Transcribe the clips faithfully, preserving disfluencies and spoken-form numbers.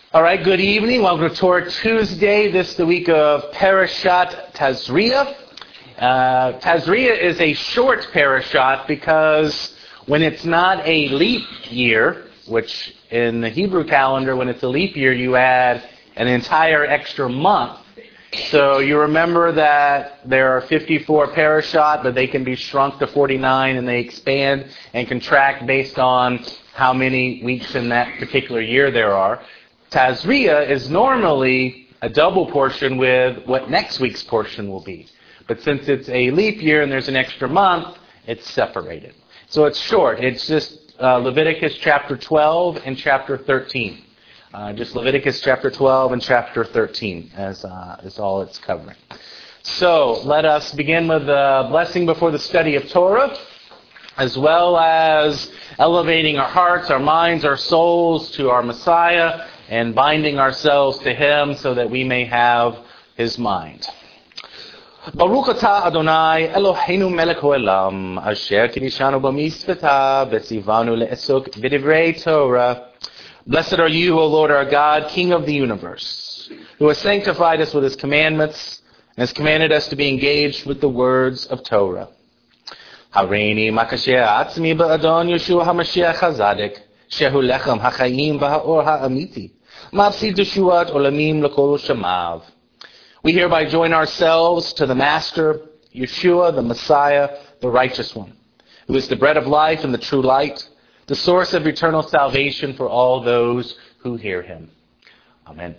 All right, good evening. Welcome to Torah Tuesday. This is the week of Parashat Tazria. Uh, Tazria is a short parashat because when it's not a leap year, which in the Hebrew calendar, when it's a leap year, you add an entire extra month. So you remember that there are fifty-four parashat, but they can be shrunk to forty-nine, and they expand and contract based on how many weeks in that particular year there are. Tazria is normally a double portion with what next week's portion will be. But since it's a leap year and there's an extra month, it's separated. So it's short. It's just uh, Leviticus chapter twelve and chapter thirteen. Uh, just Leviticus chapter twelve and chapter thirteen as uh, is all it's covering. So let us begin with a blessing before the study of Torah, as well as elevating our hearts, our minds, our souls to our Messiah, and binding ourselves to Him so that we may have His mind. Baruch atah Adonai Eloheinu melech haolam asher kiddushanu b'mitzvotav v'tzivanu le'esok b'divrei Torah. Blessed are you, O Lord our God, King of the universe, who has sanctified us with His commandments and has commanded us to be engaged with the words of Torah. Hareini makasher atzmi ba'adon Yeshua HaMashiach HaZadek shehu lechem ha'chaim v'ha'or ha'amiti. We hereby join ourselves to the Master, Yeshua, the Messiah, the Righteous One, who is the bread of life and the true light, the source of eternal salvation for all those who hear Him. Amen.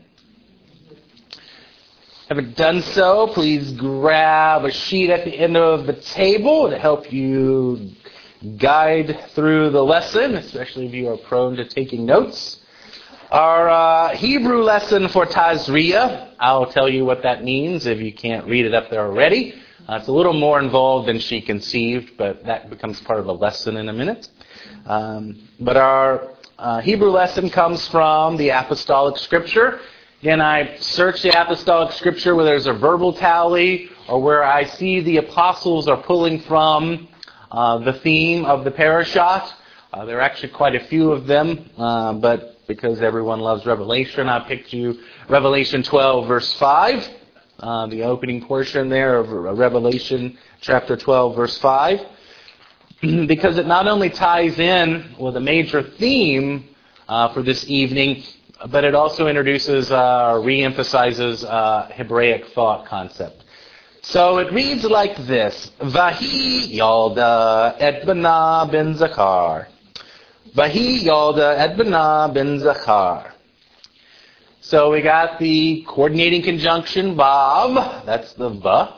Haven't done so, please grab a sheet at the end of the table to help you guide through the lesson, especially if you are prone to taking notes. Our uh, Hebrew lesson for Tazria, I'll tell you what that means if you can't read it up there already. Uh, it's a little more involved than she conceived, but that becomes part of the lesson in a minute. Um, but our uh, Hebrew lesson comes from the Apostolic Scripture. Again, I search the Apostolic Scripture where there's a verbal tally or where I see the apostles are pulling from uh, the theme of the parashat. Uh, there are actually quite a few of them, uh, but because everyone loves Revelation, I picked you Revelation twelve, verse five, uh, the opening portion there of Revelation chapter twelve, verse five, because it not only ties in with a major theme uh, for this evening, but it also introduces, uh, re-emphasizes uh, Hebraic thought concept. So it reads like this: Vahi Yalda et Bana ben Zachar. Vahi Yalda et Bana ben Zachar. So we got the coordinating conjunction Vav. That's the Va.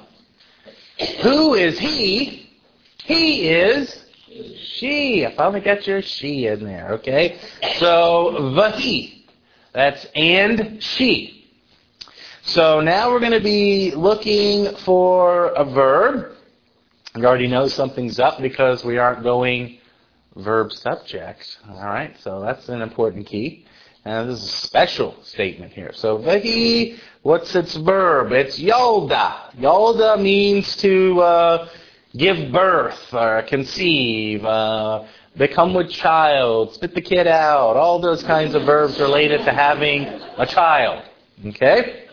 Who is he? He is she. I finally got your she in there. Okay. So Vahi. That's and she. So now we're going to be looking for a verb. You already know something's up because we aren't going verb subject. All right, so that's an important key. And this is a special statement here. So vahi, what's its verb? It's yalda. Yalda means to uh, give birth or conceive, uh, become with child, spit the kid out, all those kinds of verbs related to having a child. Okay?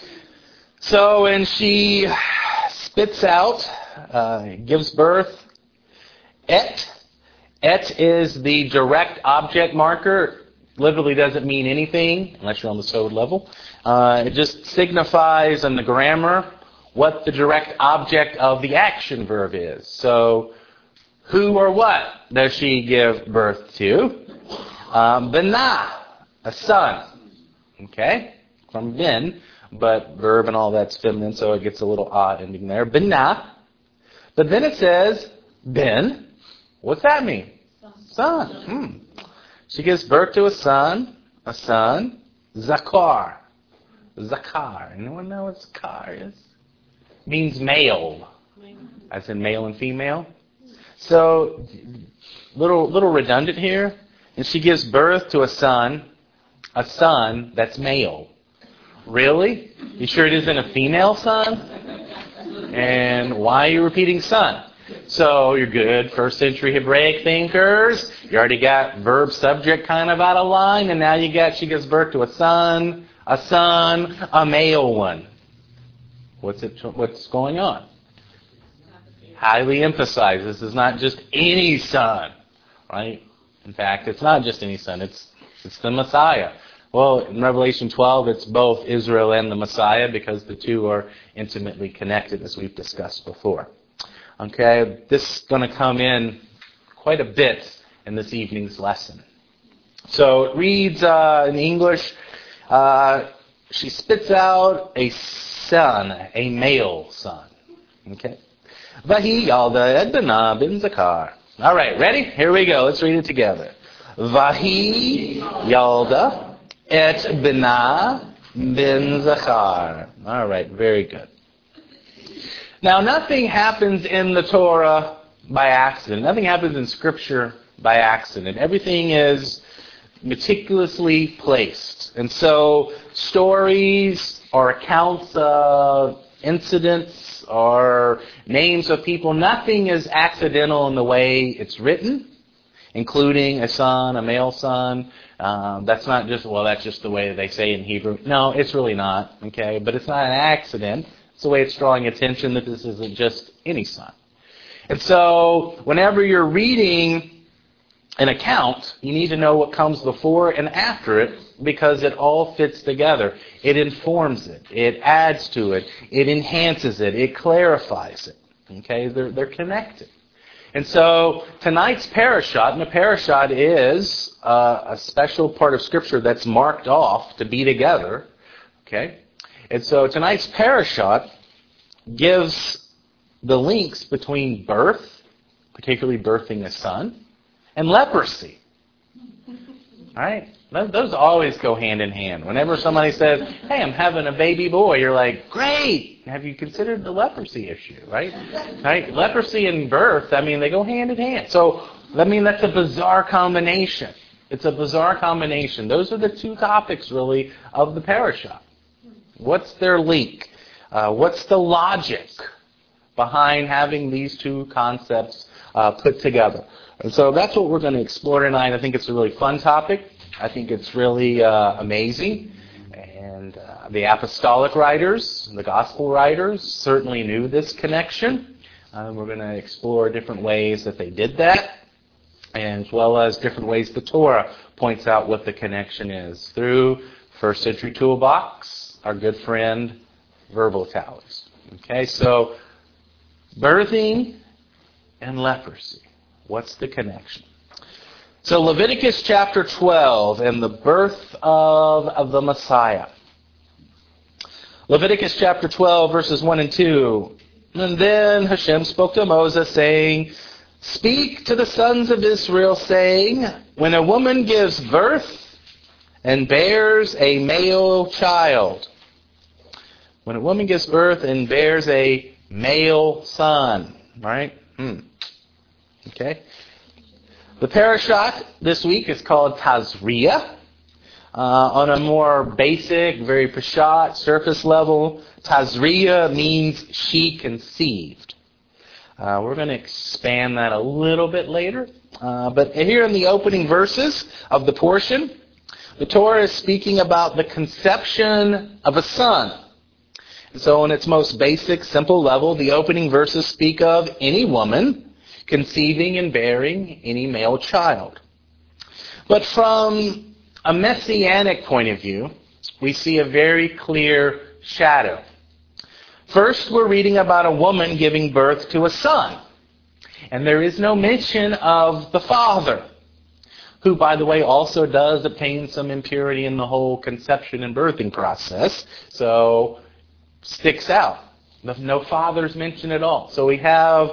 So when she spits out, uh, gives birth, et, Et is the direct object marker. Literally doesn't mean anything unless you're on the sod level. Uh, it just signifies in the grammar what the direct object of the action verb is. So, who or what does she give birth to? Um, Bena, a son. Okay? From ben, but verb and all that's feminine, so it gets a little odd ending there. Bena. But then it says ben. What's that mean? Son. Hmm. She gives birth to a son. A son. Zakar. Zakar. Anyone know what Zakar is? It means male. As in male and female. So, little little redundant here. And she gives birth to a son. A son that's male. Really? You sure it isn't a female son? And why are you repeating son? So you're good. First century Hebraic thinkers. You already got verb subject kind of out of line, and now you got she gives birth to a son, a son, a male one. What's it? What's going on? Highly emphasized. This is not just any son, right? In fact, it's not just any son. It's it's the Messiah. Well, in Revelation twelve, it's both Israel and the Messiah because the two are intimately connected, as we've discussed before. Okay, this is going to come in quite a bit in this evening's lesson. So it reads uh, in English, uh, she spits out a son, a male son. Okay. Vahi yalda et bena bin zakar. All right, ready? Here we go. Let's read it together. Vahi yalda et bena bin zakar. All right, very good. Now, nothing happens in the Torah by accident. Nothing happens in Scripture by accident. Everything is meticulously placed. And so, stories or accounts of incidents or names of people, nothing is accidental in the way it's written, including a son, a male son. Um, that's not just, well, that's just the way they say in Hebrew. No, it's really not, okay? But it's not an accident. It's the way it's drawing attention that this isn't just any son. And so, whenever you're reading an account, you need to know what comes before and after it because it all fits together. It informs it. It adds to it. It enhances it. It clarifies it. Okay? They're, they're connected. And so, tonight's parashat, and a parashat is uh, a special part of Scripture that's marked off to be together. Okay? And so tonight's parashat gives the links between birth, particularly birthing a son, and leprosy. All right? Those always go hand in hand. Whenever somebody says, hey, I'm having a baby boy, you're like, great! Have you considered the leprosy issue, right? Right? Leprosy and birth, I mean, they go hand in hand. So, I mean, that's a bizarre combination. It's a bizarre combination. Those are the two topics, really, of the parashat. What's their link? Uh, what's the logic behind having these two concepts uh, put together? And so that's what we're going to explore tonight. I think it's a really fun topic. I think it's really uh, amazing. And uh, the apostolic writers, the gospel writers, certainly knew this connection. Uh, we're going to explore different ways that they did that, as well as different ways the Torah points out what the connection is through First Century Toolbox, our good friend, Verbal Tallies. Okay, so birthing and leprosy. What's the connection? So Leviticus chapter twelve and the birth of, of the Messiah. Leviticus chapter twelve, verses one and two. And then Hashem spoke to Moses, saying, speak to the sons of Israel, saying, when a woman gives birth and bears a male child, when a woman gives birth and bears a male son, right? Hmm. Okay. The parashat this week is called Tazria. Uh, on a more basic, very pashat, surface level, Tazria means she conceived. Uh, we're going to expand that a little bit later. Uh, but here in the opening verses of the portion, the Torah is speaking about the conception of a son. So in its most basic, simple level, the opening verses speak of any woman conceiving and bearing any male child. But from a messianic point of view, we see a very clear shadow. First, we're reading about a woman giving birth to a son. And there is no mention of the father, who, by the way, also does obtain some impurity in the whole conception and birthing process. So, sticks out. No father's mentioned at all. So we have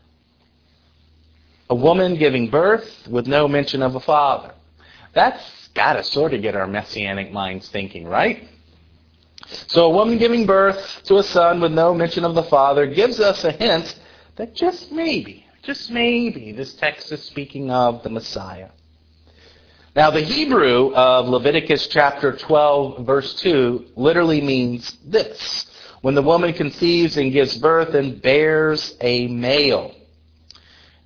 a woman giving birth with no mention of a father. That's got to sort of get our messianic minds thinking, right? So a woman giving birth to a son with no mention of the father gives us a hint that just maybe, just maybe, this text is speaking of the Messiah. Now, the Hebrew of Leviticus chapter twelve, verse two, literally means this: when the woman conceives and gives birth and bears a male.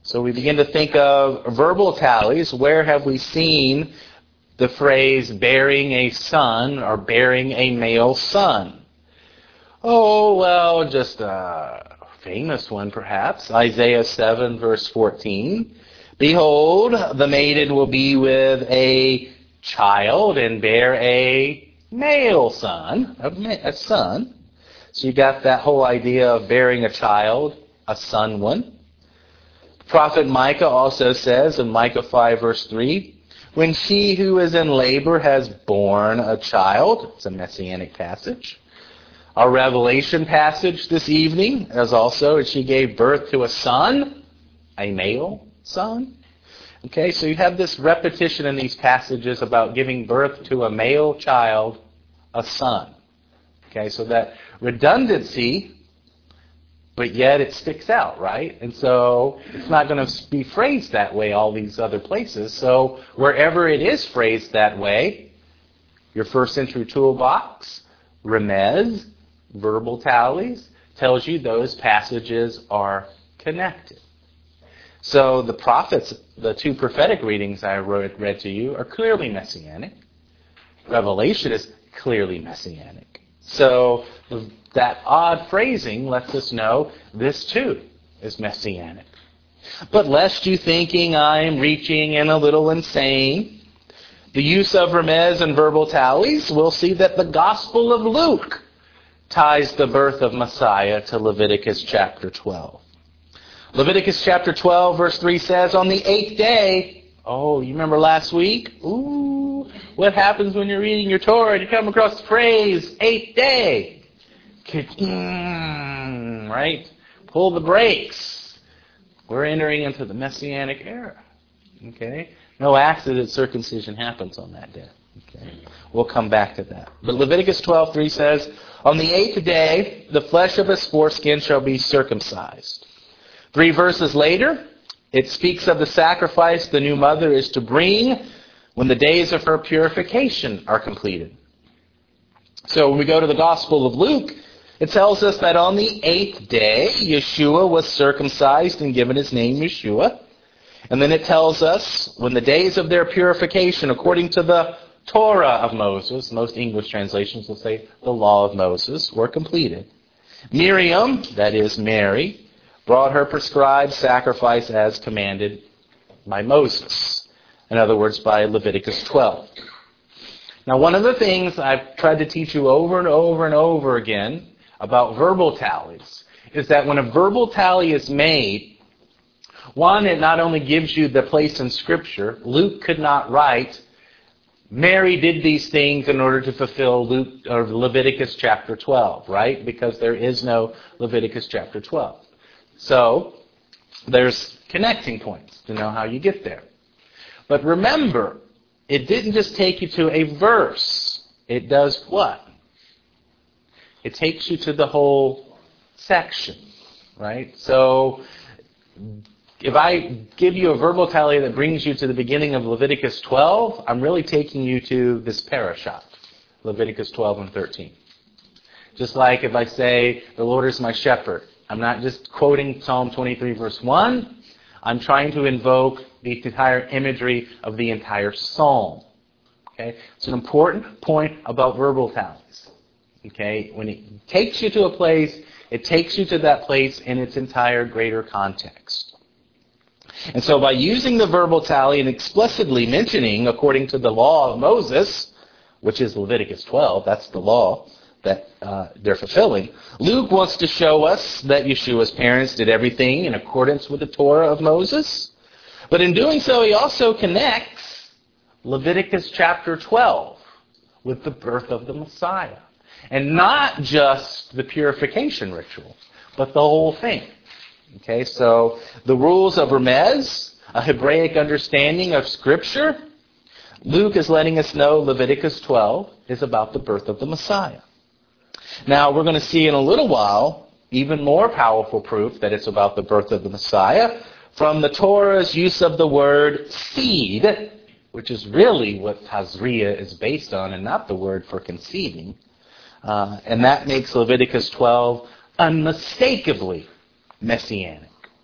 So we begin to think of verbal tallies. Where have we seen the phrase bearing a son or bearing a male son? Oh, well, just a famous one perhaps. Isaiah seven verse fourteen. Behold, the maiden will be with a child and bear a male son, a son. So you got that whole idea of bearing a child, a son one. Prophet Micah also says in Micah five verse three, when she who is in labor has borne a child, it's a messianic passage. Our Revelation passage this evening is also, she gave birth to a son, a male son. Okay, so you have this repetition in these passages about giving birth to a male child, a son. Okay, so that redundancy, but yet it sticks out, right? And so it's not going to be phrased that way all these other places. So wherever it is phrased that way, your first century toolbox, remez, verbal tallies, tells you those passages are connected. So the prophets, the two prophetic readings I wrote, read to you are clearly messianic. Revelation is clearly messianic. So that odd phrasing lets us know this too is messianic. But lest you thinking I'm reaching and a little insane, the use of remez and verbal tallies, we'll see that the Gospel of Luke ties the birth of Messiah to Leviticus chapter twelve. Leviticus chapter twelve verse three says, on the eighth day, oh, you remember last week? Ooh, what happens when you're reading your Torah and you come across the phrase, eighth day? Right? Pull the brakes. We're entering into the Messianic era. Okay? No accident circumcision happens on that day. Okay? We'll come back to that. But Leviticus twelve three says, on the eighth day, the flesh of his foreskin shall be circumcised. Three verses later, it speaks of the sacrifice the new mother is to bring when the days of her purification are completed. So when we go to the Gospel of Luke, it tells us that on the eighth day, Yeshua was circumcised and given his name Yeshua. And then it tells us when the days of their purification, according to the Torah of Moses, most English translations will say the law of Moses, were completed. Miriam, that is Mary, brought her prescribed sacrifice as commanded by Moses. In other words, by Leviticus twelve. Now, one of the things I've tried to teach you over and over and over again about verbal tallies is that when a verbal tally is made, one, it not only gives you the place in Scripture. Luke could not write, Mary did these things in order to fulfill Luke or Leviticus chapter twelve, right? Because there is no Leviticus chapter twelve. So, there's connecting points to know how you get there. But remember, it didn't just take you to a verse. It does what? It takes you to the whole section, right? So, if I give you a verbal tally that brings you to the beginning of Leviticus twelve, I'm really taking you to this parashat, Leviticus twelve and thirteen. Just like if I say, the Lord is my shepherd, I'm not just quoting Psalm twenty-three verse one. I'm trying to invoke the entire imagery of the entire psalm. Okay? It's an important point about verbal tallies. Okay? When it takes you to a place, it takes you to that place in its entire greater context. And so by using the verbal tally and explicitly mentioning, according to the law of Moses, which is Leviticus twelve, that's the law that uh, they're fulfilling, Luke wants to show us that Yeshua's parents did everything in accordance with the Torah of Moses. But in doing so, he also connects Leviticus chapter twelve with the birth of the Messiah. And not just the purification ritual, but the whole thing. Okay, so the rules of Remez, a Hebraic understanding of Scripture, Luke is letting us know Leviticus twelve is about the birth of the Messiah. Now, we're going to see in a little while even more powerful proof that it's about the birth of the Messiah from the Torah's use of the word seed, which is really what Tazria is based on and not the word for conceiving. Uh, and that makes Leviticus twelve unmistakably messianic.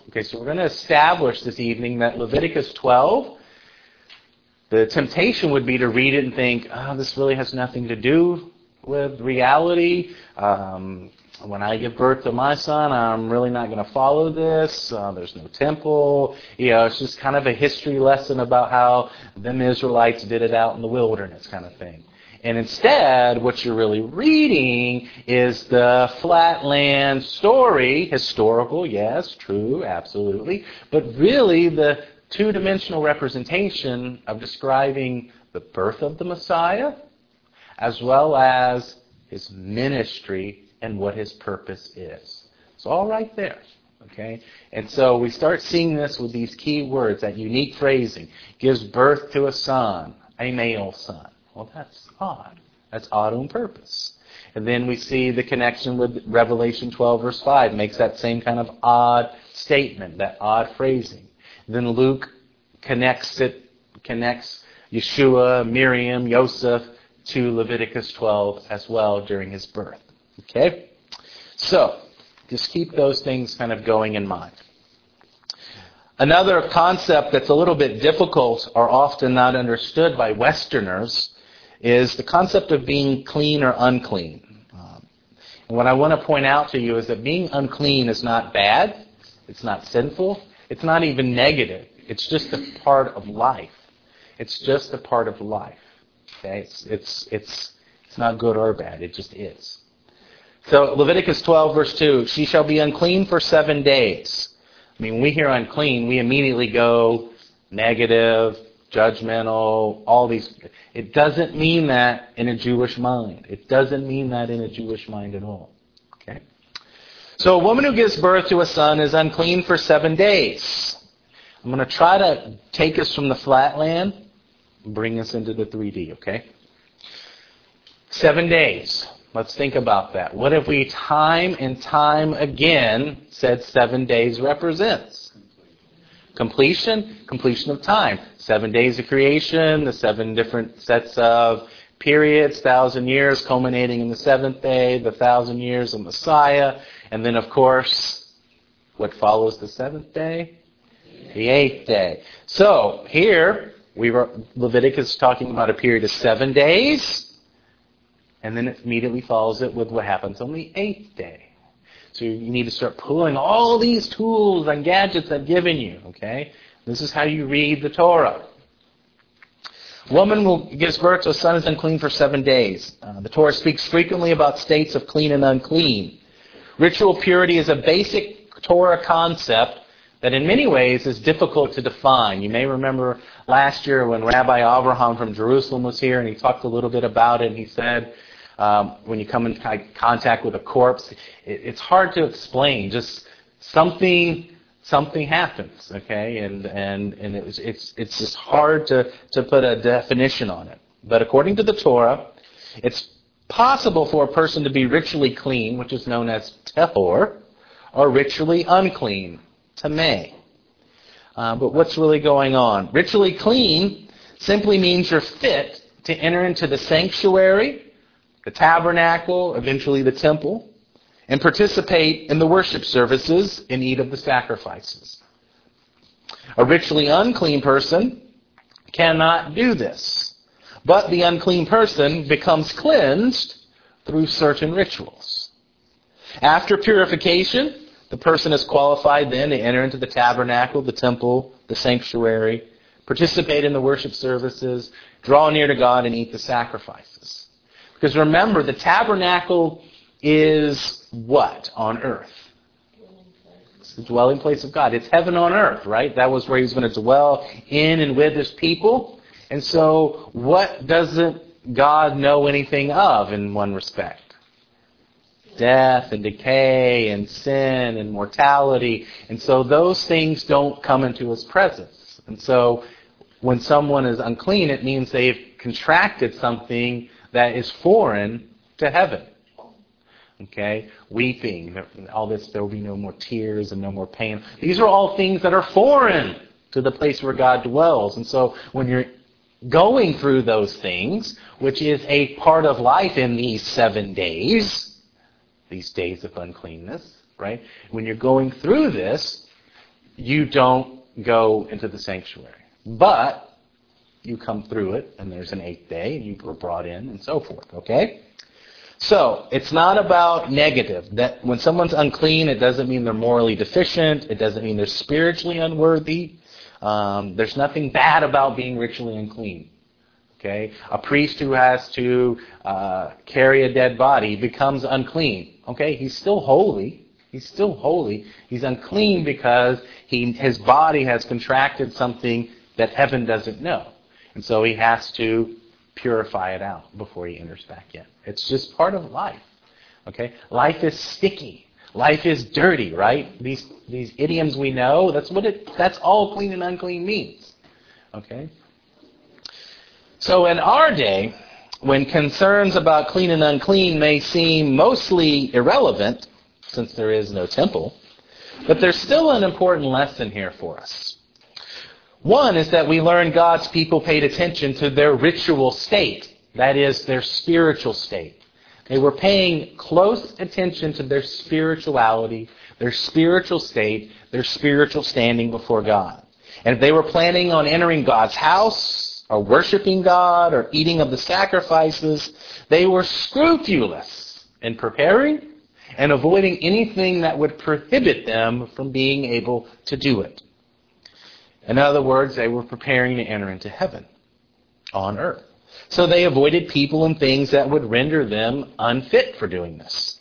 Okay, so we're going to establish this evening that Leviticus twelve, the temptation would be to read it and think, oh, this really has nothing to do with reality. Um, when I give birth to my son, I'm really not going to follow this. Uh, there's no temple. You know, it's just kind of a history lesson about how them Israelites did it out in the wilderness kind of thing. And instead, what you're really reading is the flatland story, historical, yes, true, absolutely, but really the two-dimensional representation of describing the birth of the Messiah as well as his ministry and what his purpose is. It's all right there. Okay? And so we start seeing this with these key words, that unique phrasing. Gives birth to a son, a male son. Well, that's odd. That's odd on purpose. And then we see the connection with Revelation twelve, verse five, makes that same kind of odd statement, that odd phrasing. Then Luke connects it, connects Yeshua, Miriam, Joseph to Leviticus twelve as well during his birth. Okay? So, just keep those things kind of going in mind. Another concept that's a little bit difficult or often not understood by Westerners is the concept of being clean or unclean. Um, and what I want to point out to you is that being unclean is not bad. It's not sinful. It's not even negative. It's just a part of life. It's just a part of life. Okay? It's, it's, it's, it's not good or bad. It just is. So Leviticus twelve, verse two, she shall be unclean for seven days. I mean, when we hear unclean, we immediately go negative, judgmental, all these. It doesn't mean that in a Jewish mind. It doesn't mean that in a Jewish mind at all. Okay? So a woman who gives birth to a son is unclean for seven days. I'm going to try to take us from the flatland and bring us into the three D, okay? Seven days. Let's think about that. What have we time and time again said seven days represents? Completion. Completion of time. Seven days of creation, the seven different sets of periods, thousand years culminating in the seventh day, the thousand years of Messiah, and then of course, what follows the seventh day? The eighth day. So here, we were Leviticus talking about a period of seven days. And then it immediately follows it with what happens on the eighth day. So you need to start pulling all these tools and gadgets I've given you. Okay? This is how you read the Torah. Woman who gives birth to a son is unclean for seven days. Uh, the Torah speaks frequently about states of clean and unclean. Ritual purity is a basic Torah concept that in many ways is difficult to define. You may remember last year when Rabbi Avraham from Jerusalem was here and he talked a little bit about it and he said, Um, when you come in contact with a corpse, it, it's hard to explain. Just something, something happens, okay, and and and it's it's it's just hard to to put a definition on it. But according to the Torah, it's possible for a person to be ritually clean, which is known as tahor, or ritually unclean, tameh. Uh, but what's really going on? Ritually clean simply means you're fit to enter into the sanctuary, the tabernacle, eventually the temple, and participate in the worship services and eat of the sacrifices. A ritually unclean person cannot do this, but the unclean person becomes cleansed through certain rituals. After purification, the person is qualified then to enter into the tabernacle, the temple, the sanctuary, participate in the worship services, draw near to God, and eat the sacrifices. Because remember, the tabernacle is what on earth? It's the dwelling place of God. It's heaven on earth, right? That was where he was going to dwell in and with his people. And so what doesn't God know anything of in one respect? Death and decay and sin and mortality. And so those things don't come into his presence. And so when someone is unclean, it means they've contracted something that is foreign to heaven. Okay? Weeping, all this, there will be no more tears and no more pain. These are all things that are foreign to the place where God dwells. And so when you're going through those things, which is a part of life in these seven days, these days of uncleanness, right? When you're going through this, you don't go into the sanctuary. But you come through it, and there's an eighth day, and you were brought in, and so forth, okay? So, it's not about negative. That when someone's unclean, it doesn't mean they're morally deficient. It doesn't mean they're spiritually unworthy. Um, there's nothing bad about being ritually unclean. Okay? A priest who has to uh, carry a dead body becomes unclean. Okay? He's still holy. He's still holy. He's unclean because he his body has contracted something that heaven doesn't know. And so he has to purify it out before he enters back in. It's just part of life. Okay? Life is sticky. Life is dirty, right? These these idioms we know, that's what it that's all clean and unclean means. Okay? So in our day, when concerns about clean and unclean may seem mostly irrelevant, since there is no temple, but there's still an important lesson here for us. One is that we learn God's people paid attention to their ritual state, that is, their spiritual state. They were paying close attention to their spirituality, their spiritual state, their spiritual standing before God. And if they were planning on entering God's house, or worshiping God, or eating of the sacrifices, they were scrupulous in preparing and avoiding anything that would prohibit them from being able to do it. In other words, they were preparing to enter into heaven on earth. So they avoided people and things that would render them unfit for doing this.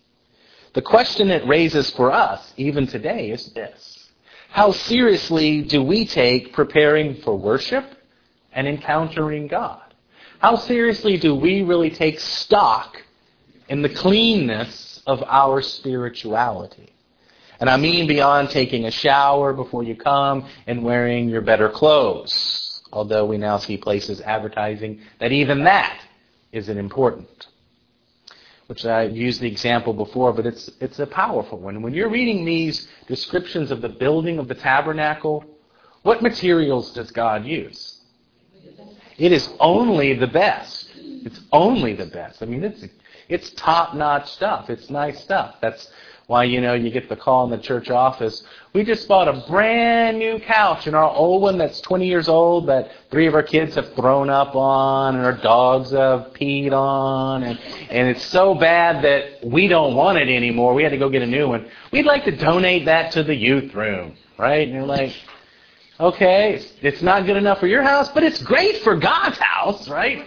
The question it raises for us, even today, is this. How seriously do we take preparing for worship and encountering God? How seriously do we really take stock in the cleanness of our spirituality? And I mean beyond taking a shower before you come and wearing your better clothes. Although we now see places advertising that even that isn't important. Which I've used the example before, but it's it's a powerful one. When you're reading these descriptions of the building of the tabernacle, what materials does God use? It is only the best. It's only the best. I mean, it's it's top-notch stuff. It's nice stuff. That's why, you know, you get the call in the church office. We just bought a brand new couch, and our old one that's twenty years old that three of our kids have thrown up on and our dogs have peed on. And, and it's so bad that we don't want it anymore. We had to go get a new one. We'd like to donate that to the youth room, right? And you're like, okay, it's not good enough for your house, but it's great for God's house, right?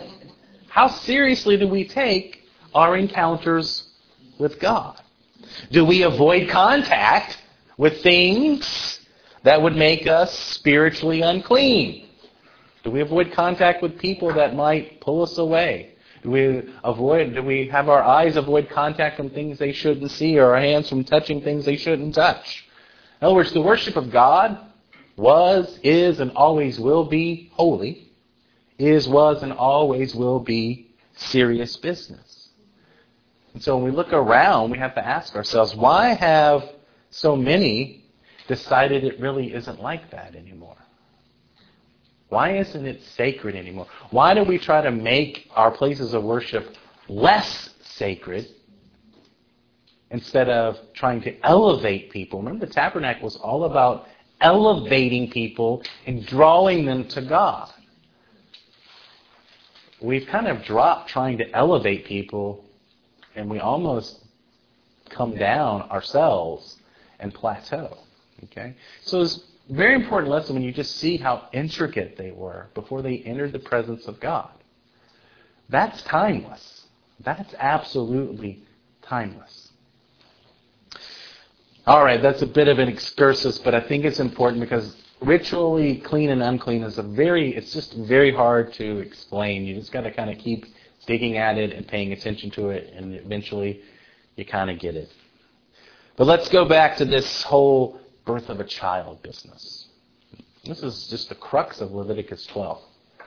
How seriously do we take our encounters with God? Do we avoid contact with things that would make us spiritually unclean? Do we avoid contact with people that might pull us away? Do we avoid? Do we have our eyes avoid contact from things they shouldn't see, or our hands from touching things they shouldn't touch? In other words, the worship of God was, is, and always will be holy. Is, was, and always will be serious business. And so when we look around, we have to ask ourselves, why have so many decided it really isn't like that anymore? Why isn't it sacred anymore? Why do we try to make our places of worship less sacred instead of trying to elevate people? Remember, the tabernacle was all about elevating people and drawing them to God. We've kind of dropped trying to elevate people, and we almost come down ourselves and plateau. Okay? So it's a very important lesson when you just see how intricate they were before they entered the presence of God. That's timeless. That's absolutely timeless. All right, that's a bit of an excursus, but I think it's important because ritually clean and unclean is a very, it's just very hard to explain. You just got to kind of keep digging at it and paying attention to it, and eventually you kind of get it. But let's go back to this whole birth of a child business. This is just the crux of Leviticus twelve.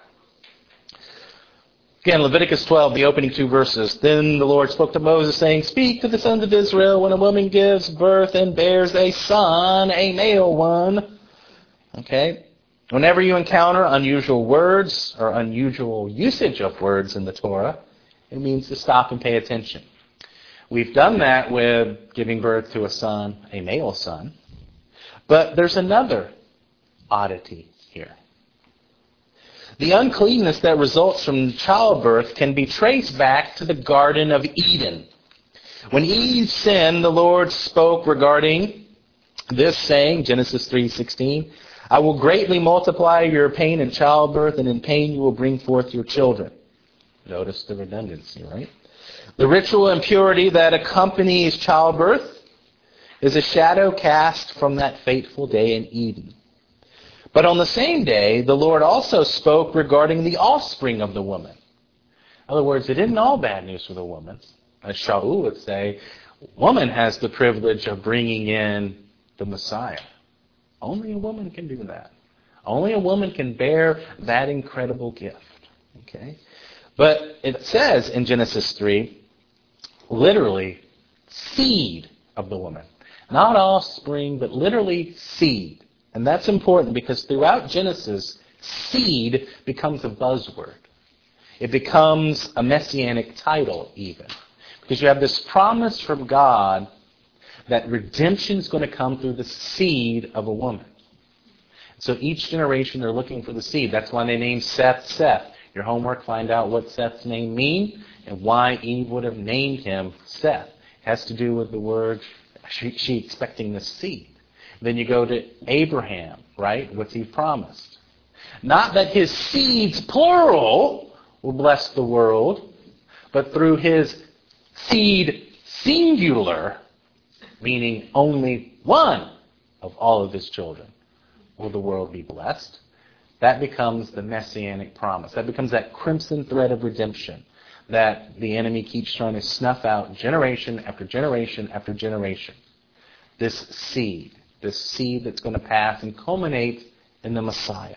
Again, Leviticus twelve, the opening two verses. Then the Lord spoke to Moses, saying, "Speak to the sons of Israel, when a woman gives birth and bears a son, a male one." Okay? Whenever you encounter unusual words or unusual usage of words in the Torah, it means to stop and pay attention. We've done that with giving birth to a son, a male son. But there's another oddity here. The uncleanness that results from childbirth can be traced back to the Garden of Eden. When Eve sinned, the Lord spoke regarding this, saying, Genesis three sixteen, I will greatly multiply your pain in childbirth, and in pain you will bring forth your children. Notice the redundancy, right? The ritual impurity that accompanies childbirth is a shadow cast from that fateful day in Eden. But on the same day, the Lord also spoke regarding the offspring of the woman. In other words, it isn't all bad news for the woman. As Shaul would say, woman has the privilege of bringing in the Messiah. Only a woman can do that. Only a woman can bear that incredible gift. Okay? But it says in Genesis three, literally, seed of the woman. Not offspring, but literally seed. And that's important because throughout Genesis, seed becomes a buzzword. It becomes a messianic title even. Because you have this promise from God that redemption is going to come through the seed of a woman. So each generation they're looking for the seed. That's why they named Seth Seth. Your homework, find out what Seth's name means and why Eve would have named him Seth. It has to do with the word, she, she expecting the seed. Then you go to Abraham, right? What's he promised? Not that his seeds, plural, will bless the world, but through his seed, singular, meaning only one of all of his children, will the world be blessed. That becomes the messianic promise. That becomes that crimson thread of redemption that the enemy keeps trying to snuff out generation after generation after generation. This seed, this seed that's going to pass and culminate in the Messiah.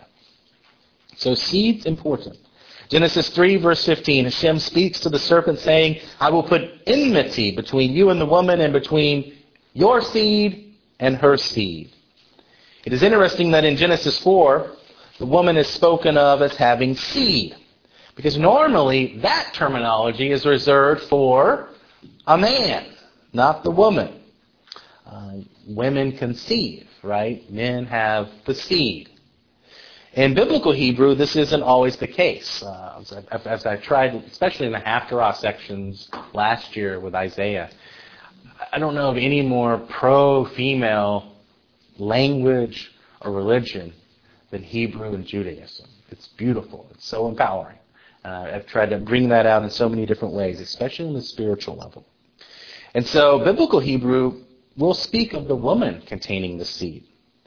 So seed's important. Genesis three, verse fifteen, Hashem speaks to the serpent saying, I will put enmity between you and the woman and between your seed and her seed. It is interesting that in Genesis four, the woman is spoken of as having seed. Because normally that terminology is reserved for a man, not the woman. Uh, women conceive, right? Men have the seed. In biblical Hebrew, this isn't always the case. Uh, as, I, as I tried, especially in the Haftarah sections last year with Isaiah, I don't know of any more pro-female language or religion than Hebrew and Judaism. It's beautiful. It's so empowering. Uh, I've tried to bring that out in so many different ways, especially on the spiritual level. And so biblical Hebrew will speak of the woman containing the seed,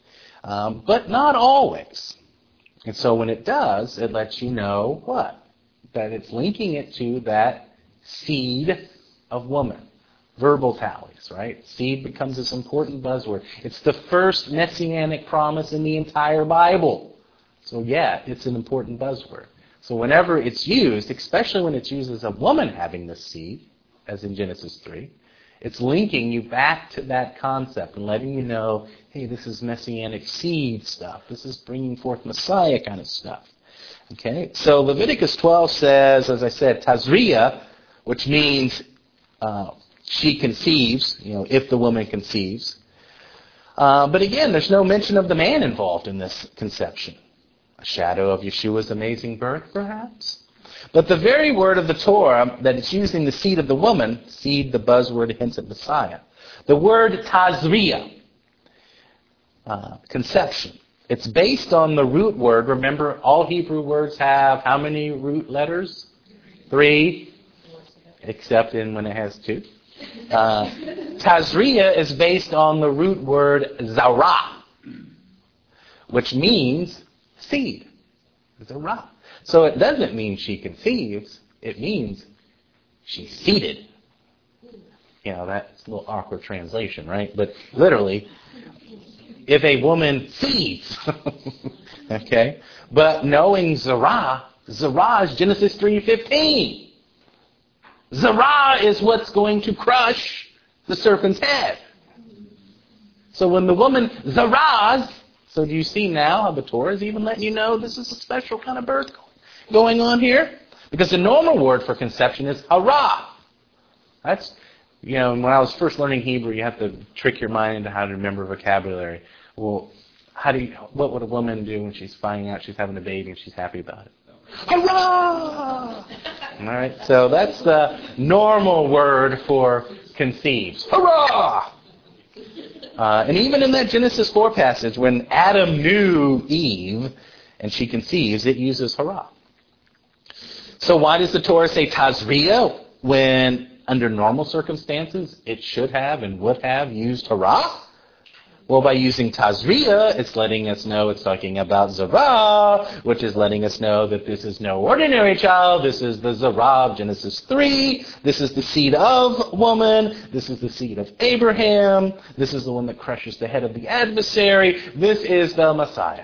um, but not always. And so when it does, it lets you know what? That it's linking it to that seed of woman. Verbal tallies, right? Seed becomes this important buzzword. It's the first messianic promise in the entire Bible. So yeah, it's an important buzzword. So whenever it's used, especially when it's used as a woman having the seed, as in Genesis three, it's linking you back to that concept and letting you know, hey, this is messianic seed stuff. This is bringing forth Messiah kind of stuff. Okay? So Leviticus twelve says, as I said, Tazria, which means uh, she conceives, you know, if the woman conceives. Uh, but again, there's no mention of the man involved in this conception. A shadow of Yeshua's amazing birth, perhaps? But the very word of the Torah that it's using the seed of the woman, seed, the buzzword hints at Messiah. The word Tazria, uh, conception. It's based on the root word. Remember, all Hebrew words have how many root letters? Three, except in when it has two. Uh, Tazria is based on the root word Zarah, which means seed. Zarah. So it doesn't mean she conceives. It means she's seeded. You know, that's a little awkward translation, right? But literally, if a woman seeds, okay? But knowing Zarah, Zarah is Genesis three fifteen. Zarah is what's going to crush the serpent's head. So when the woman Zarahs, so do you see now how the Torah is even letting you know this is a special kind of birth going on here? Because the normal word for conception is hara. That's, you know, when I was first learning Hebrew, you have to trick your mind into how to remember vocabulary. Well, how do you, what would a woman do when she's finding out she's having a baby and she's happy about it? Hurrah! All right, so that's the normal word for conceives. Hurrah! Uh, and even in that Genesis four passage, when Adam knew Eve and she conceives, it uses hurrah. So why does the Torah say tazria when under normal circumstances it should have and would have used hurrah? Well, by using tazria, it's letting us know it's talking about Zerah, which is letting us know that this is no ordinary child. This is the Zerah of Genesis three. This is the seed of woman. This is the seed of Abraham. This is the one that crushes the head of the adversary. This is the Messiah.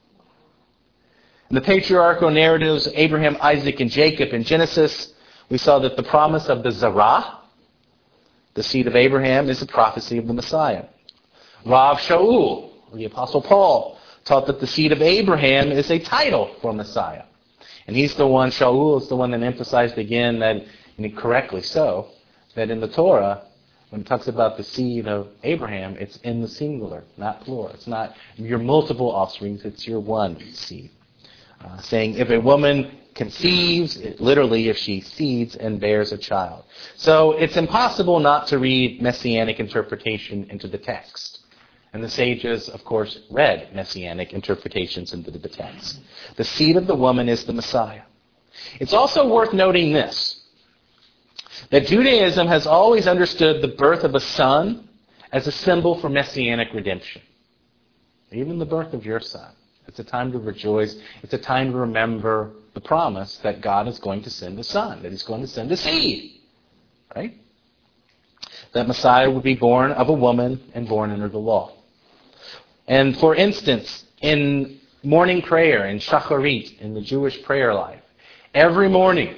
In the patriarchal narratives, Abraham, Isaac, and Jacob in Genesis, we saw that the promise of the Zerah, the seed of Abraham, is the prophecy of the Messiah. Rav Shaul, the Apostle Paul, taught that the seed of Abraham is a title for Messiah. And he's the one, Shaul is the one that emphasized again that, and correctly so, that in the Torah, when it talks about the seed of Abraham, it's in the singular, not plural. It's not your multiple offsprings, it's your one seed. Uh, saying if a woman conceives, it, literally if she seeds and bears a child. So it's impossible not to read messianic interpretation into the text. And the sages, of course, read messianic interpretations into the text. The seed of the woman is the Messiah. It's also worth noting this, that Judaism has always understood the birth of a son as a symbol for messianic redemption. Even the birth of your son. It's a time to rejoice. It's a time to remember the promise that God is going to send a son, that he's going to send a seed. Right? That Messiah would be born of a woman and born under the law. And for instance, in morning prayer, in Shacharit, in the Jewish prayer life, every morning,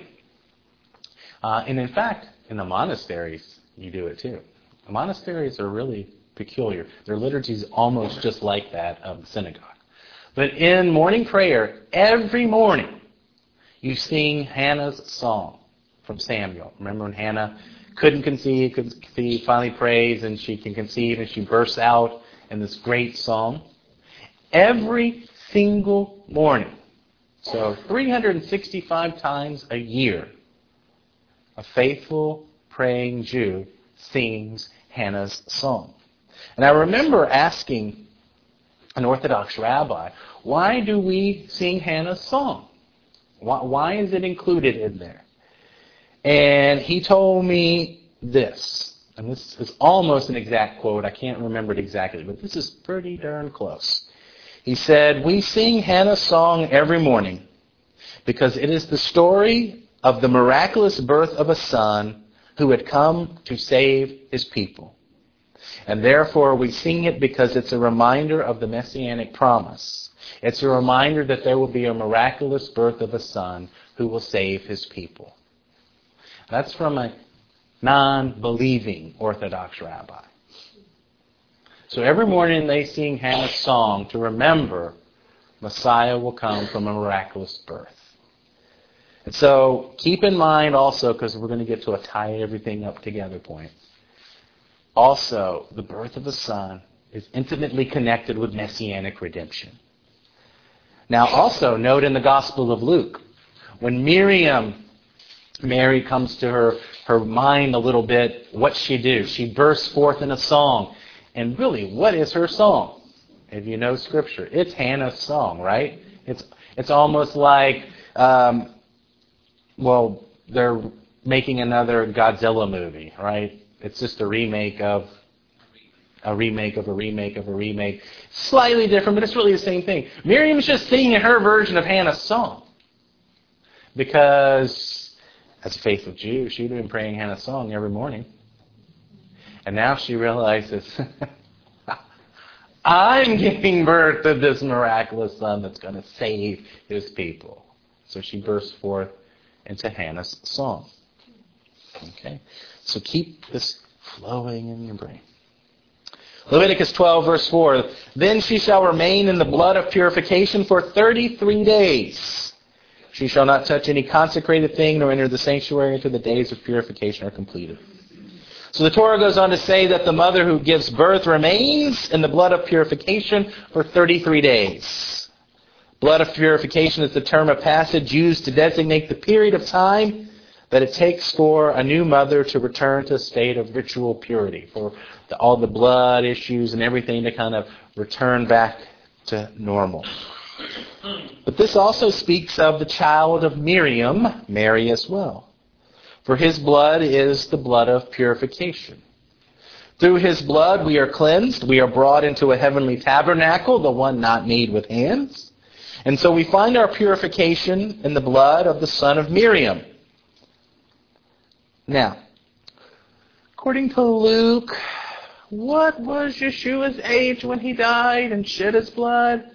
uh, and in fact, in the monasteries, you do it too. The monasteries are really peculiar. Their liturgy is almost just like that of the synagogue. But in morning prayer, every morning, you sing Hannah's song from Samuel. Remember when Hannah couldn't conceive, couldn't conceive, finally prays, and she can conceive, and she bursts out in this great song. Every single morning, so three hundred sixty-five times a year, a faithful praying Jew sings Hannah's song. And I remember asking an Orthodox rabbi, why do we sing Hannah's song? Why, why is it included in there? And he told me this. And this is almost an exact quote. I can't remember it exactly, but this is pretty darn close. He said, we sing Hannah's song every morning because it is the story of the miraculous birth of a son who had come to save his people. And therefore we sing it because it's a reminder of the messianic promise. It's a reminder that there will be a miraculous birth of a son who will save his people. That's from a non-believing Orthodox rabbi. So every morning they sing Hannah's song to remember Messiah will come from a miraculous birth. And so keep in mind also, because we're going to get to a tie everything up together point, also the birth of a son is intimately connected with messianic redemption. Now also note in the Gospel of Luke, when Miriam, Mary comes to her, her mind a little bit, what's she do? She bursts forth in a song. And really, what is her song? If you know Scripture, it's Hannah's song, right? It's it's almost like, um, well, they're making another Godzilla movie, right? It's just a remake of a remake of a remake of a remake. Slightly different, but it's really the same thing. Miriam's just singing her version of Hannah's song. Because as a faithful Jew, she'd been praying Hannah's song every morning. And now she realizes, I'm giving birth to this miraculous son that's going to save his people. So she bursts forth into Hannah's song. Okay? So keep this flowing in your brain. Leviticus twelve, verse four. Then she shall remain in the blood of purification for thirty-three days. She shall not touch any consecrated thing nor enter the sanctuary until the days of purification are completed. So the Torah goes on to say that the mother who gives birth remains in the blood of purification for thirty-three days. Blood of purification is the term of passage used to designate the period of time that it takes for a new mother to return to a state of ritual purity, for the, all the blood issues and everything to kind of return back to normal. But this also speaks of the child of Miriam, Mary as well. For his blood is the blood of purification. Through his blood we are cleansed. We are brought into a heavenly tabernacle, the one not made with hands. And so we find our purification in the blood of the son of Miriam. Now, according to Luke, what was Yeshua's age when he died and shed his blood?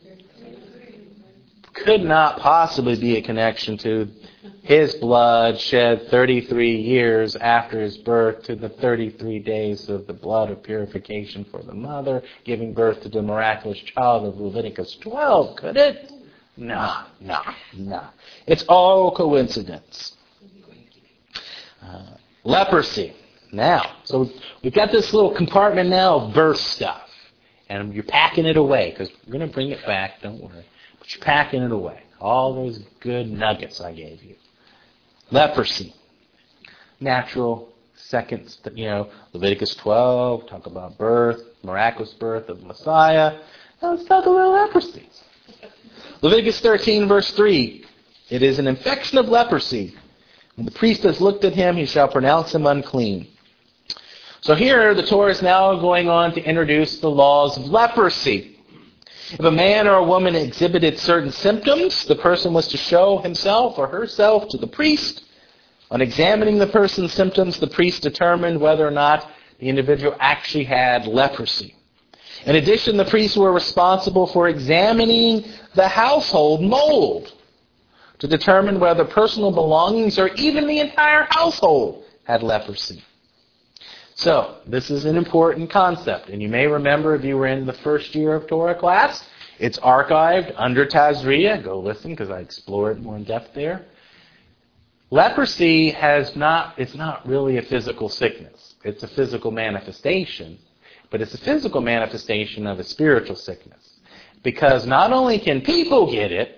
Could not possibly be a connection to his blood shed thirty-three years after his birth to the thirty-three days of the blood of purification for the mother, giving birth to the miraculous child of Leviticus twelve, could it? No, no, no. It's all coincidence. Uh, leprosy. Now, so we've got this little compartment now of birth stuff. And you're packing it away, because we're going to bring it back, don't worry. But you're packing it away. All those good nuggets I gave you. Leprosy. Natural, second, you know, Leviticus twelve, talk about birth, miraculous birth of the Messiah. Now let's talk about leprosy. Leviticus thirteen, verse three. It is an infection of leprosy. When the priest has looked at him, he shall pronounce him unclean. So here, the Torah is now going on to introduce the laws of leprosy. If a man or a woman exhibited certain symptoms, the person was to show himself or herself to the priest. On examining the person's symptoms, the priest determined whether or not the individual actually had leprosy. In addition, the priests were responsible for examining the household mold to determine whether personal belongings or even the entire household had leprosy. So, this is an important concept. And you may remember if you were in the first year of Torah class, it's archived under Tazria. Go listen because I explore it more in depth there. Leprosy has not, it's not really a physical sickness. It's a physical manifestation. But it's a physical manifestation of a spiritual sickness. Because not only can people get it,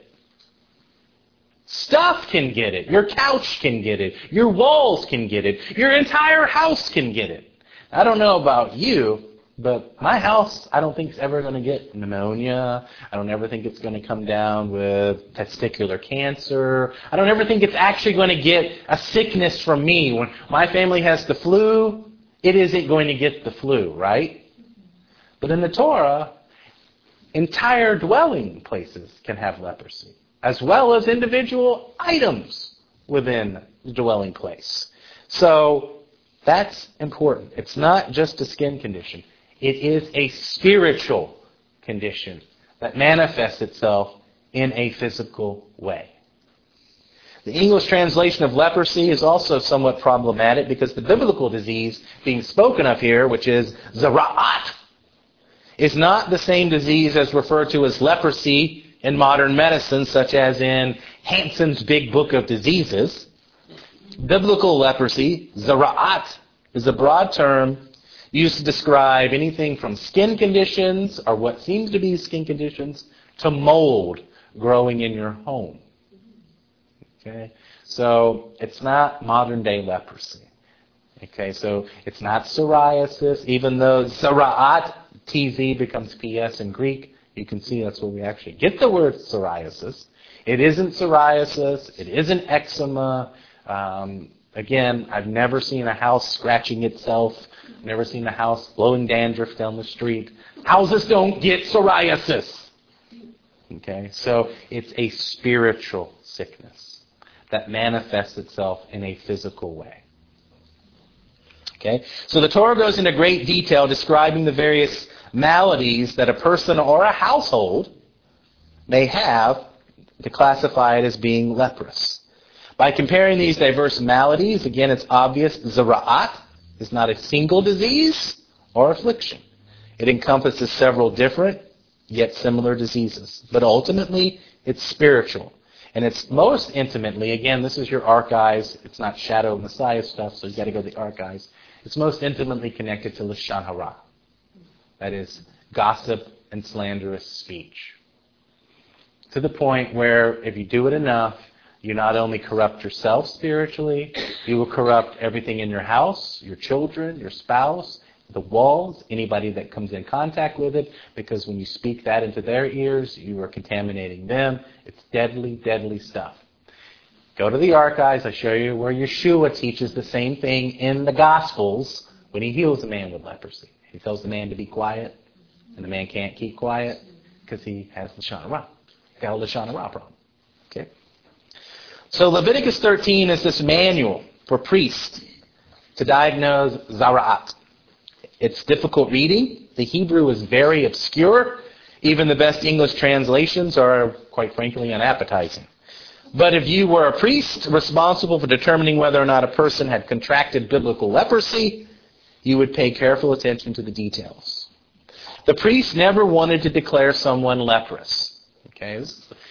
stuff can get it. Your couch can get it. Your walls can get it. Your entire house can get it. I don't know about you, but my house, I don't think is ever going to get pneumonia. I don't ever think it's going to come down with testicular cancer. I don't ever think it's actually going to get a sickness from me. When my family has the flu, it isn't going to get the flu, right? But in the Torah, entire dwelling places can have leprosy, as well as individual items within the dwelling place. So that's important. It's not just a skin condition. It is a spiritual condition that manifests itself in a physical way. The English translation of leprosy is also somewhat problematic because the biblical disease being spoken of here, which is zara'at, is not the same disease as referred to as leprosy in modern medicine, such as in Hansen's Big Book of Diseases. Biblical leprosy, zara'at, is a broad term used to describe anything from skin conditions, or what seems to be skin conditions, to mold growing in your home. Okay? So it's not modern day leprosy. Okay, so it's not psoriasis, even though zara'at, T Z becomes P S in Greek. You can see that's where we actually get the word psoriasis. It isn't psoriasis. It isn't eczema. Um, again, I've never seen a house scratching itself. Never seen a house blowing dandruff down the street. Houses don't get psoriasis. Okay, so it's a spiritual sickness that manifests itself in a physical way. Okay, so the Torah goes into great detail describing the various maladies that a person or a household may have to classify it as being leprous. By comparing these diverse maladies, again, it's obvious zara'at is not a single disease or affliction. It encompasses several different yet similar diseases. But ultimately, it's spiritual. And it's most intimately, again, this is your archives. It's not Shadow Messiah stuff, so you've got to go to the archives. It's most intimately connected to Lashon Hara. That is, gossip and slanderous speech. To the point where if you do it enough, you not only corrupt yourself spiritually, you will corrupt everything in your house, your children, your spouse, the walls, anybody that comes in contact with it, because when you speak that into their ears, you are contaminating them. It's deadly, deadly stuff. Go to the archives. I show you where Yeshua teaches the same thing in the Gospels when he heals a man with leprosy. He tells the man to be quiet, and the man can't keep quiet because he has Lashon Hara. He's got a Lashon Hara problem. Okay? So Leviticus thirteen is this manual for priests to diagnose Zara'at. It's difficult reading. The Hebrew is very obscure. Even the best English translations are, quite frankly, unappetizing. But if you were a priest responsible for determining whether or not a person had contracted biblical leprosy, you would pay careful attention to the details. The priest never wanted to declare someone leprous. Okay?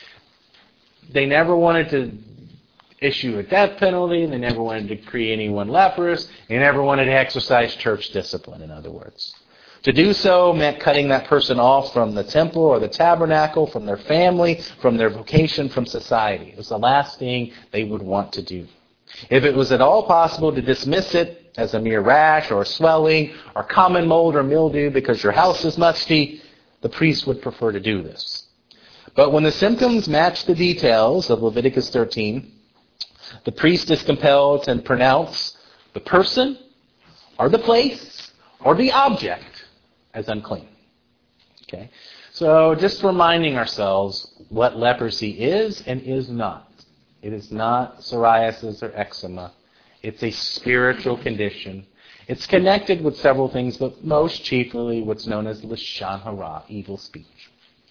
They never wanted to issue a death penalty. They never wanted to decree anyone leprous. They never wanted to exercise church discipline, in other words. To do so meant cutting that person off from the temple or the tabernacle, from their family, from their vocation, from society. It was the last thing they would want to do. If it was at all possible to dismiss it as a mere rash or swelling or common mold or mildew because your house is musty, the priest would prefer to do this. But when the symptoms match the details of Leviticus thirteen, the priest is compelled to pronounce the person or the place or the object as unclean. Okay? So just reminding ourselves what leprosy is and is not. It is not psoriasis or eczema. It's a spiritual condition. It's connected with several things, but most chiefly what's known as Lashon Hara, evil speech.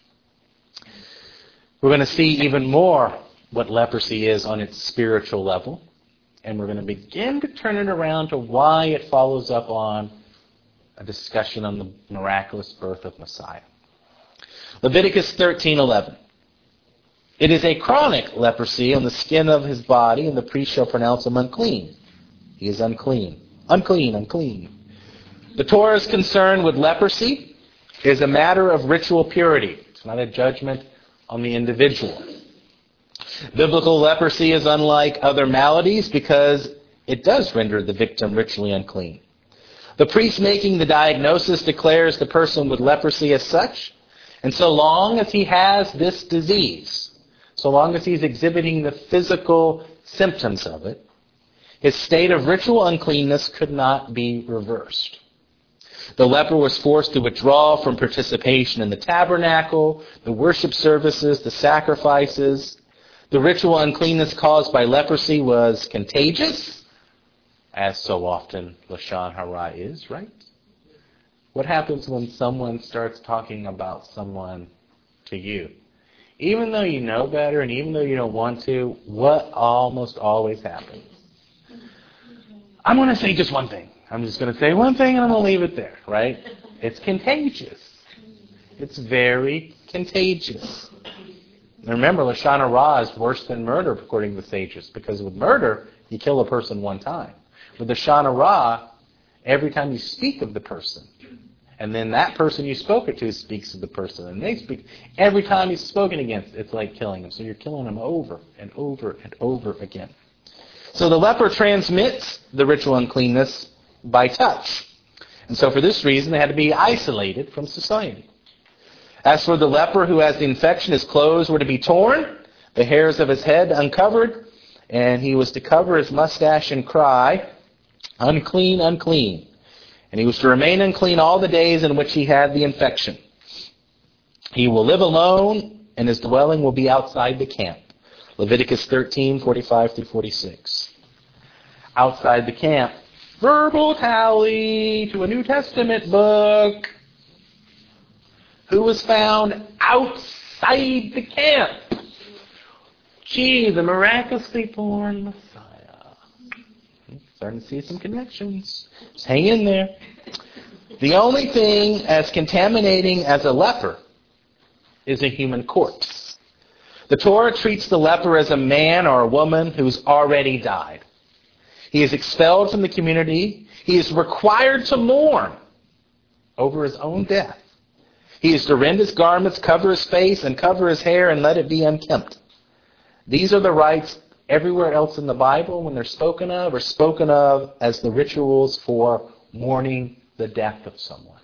We're going to see even more what leprosy is on its spiritual level. And we're going to begin to turn it around to why it follows up on a discussion on the miraculous birth of Messiah. Leviticus thirteen eleven. It is a chronic leprosy on the skin of his body, and the priest shall pronounce him unclean. He is unclean. Unclean, unclean. The Torah is concerned with leprosy. It is a matter of ritual purity. It's not a judgment on the individual. Biblical leprosy is unlike other maladies because it does render the victim ritually unclean. The priest making the diagnosis declares the person with leprosy as such, and so long as he has this disease, so long as he's exhibiting the physical symptoms of it, his state of ritual uncleanness could not be reversed. The leper was forced to withdraw from participation in the tabernacle, the worship services, the sacrifices. The ritual uncleanness caused by leprosy was contagious, as so often Lashon Hara is, right? What happens when someone starts talking about someone to you? Even though you know better and even though you don't want to, what almost always happens? I'm going to say just one thing. I'm just going to say one thing and I'm going to leave it there, right? It's contagious. It's very contagious. And remember, Lashon Hara is worse than murder, according to the sages, because with murder, you kill a person one time. With Lashon Hara, every time you speak of the person, and then that person you spoke it to speaks of the person, and they speak, every time he's spoken against, it's like killing him. So you're killing him over and over and over again. So the leper transmits the ritual uncleanness by touch. And so for this reason, they had to be isolated from society. As for the leper who has the infection, his clothes were to be torn, the hairs of his head uncovered, and he was to cover his mustache and cry, "Unclean, unclean." And he was to remain unclean all the days in which he had the infection. He will live alone, and his dwelling will be outside the camp. Leviticus thirteen, forty-five through forty-six. Outside the camp. Verbal tally to a New Testament book. Who was found outside the camp? Gee, the miraculously born Messiah. Starting to see some connections. Just hang in there. The only thing as contaminating as a leper is a human corpse. The Torah treats the leper as a man or a woman who's already died. He is expelled from the community. He is required to mourn over his own death. He is to rend his garments, cover his face, and cover his hair, and let it be unkempt. These are the rites everywhere else in the Bible when they're spoken of, are spoken of as the rituals for mourning the death of someone.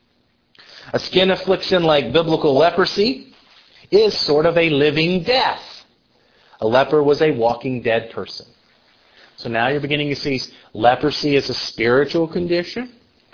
A skin affliction like biblical leprosy is sort of a living death. A leper was a walking dead person. So now you're beginning to see leprosy as a spiritual condition.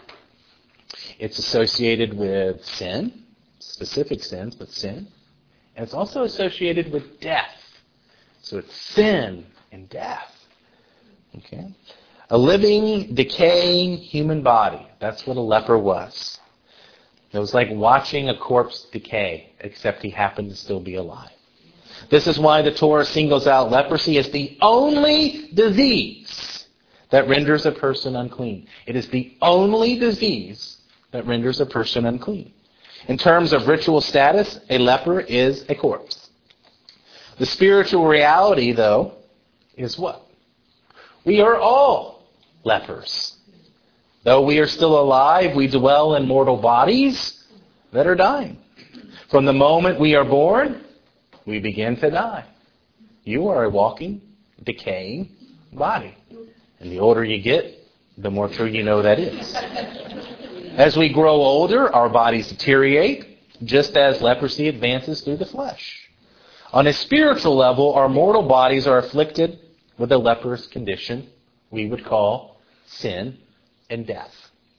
It's associated with sin, specific sins, but sin. And it's also associated with death. So it's sin and death. Okay? A living, decaying human body. That's what a leper was. It was like watching a corpse decay, except he happened to still be alive. This is why the Torah singles out leprosy as the only disease that renders a person unclean. It is the only disease that renders a person unclean. In terms of ritual status, a leper is a corpse. The spiritual reality, though, is what? We are all lepers. Though we are still alive, we dwell in mortal bodies that are dying. From the moment we are born, we begin to die. You are a walking, decaying body. And the older you get, the more true you know that is. As we grow older, our bodies deteriorate, just as leprosy advances through the flesh. On a spiritual level, our mortal bodies are afflicted with a leprous condition we would call sin and death.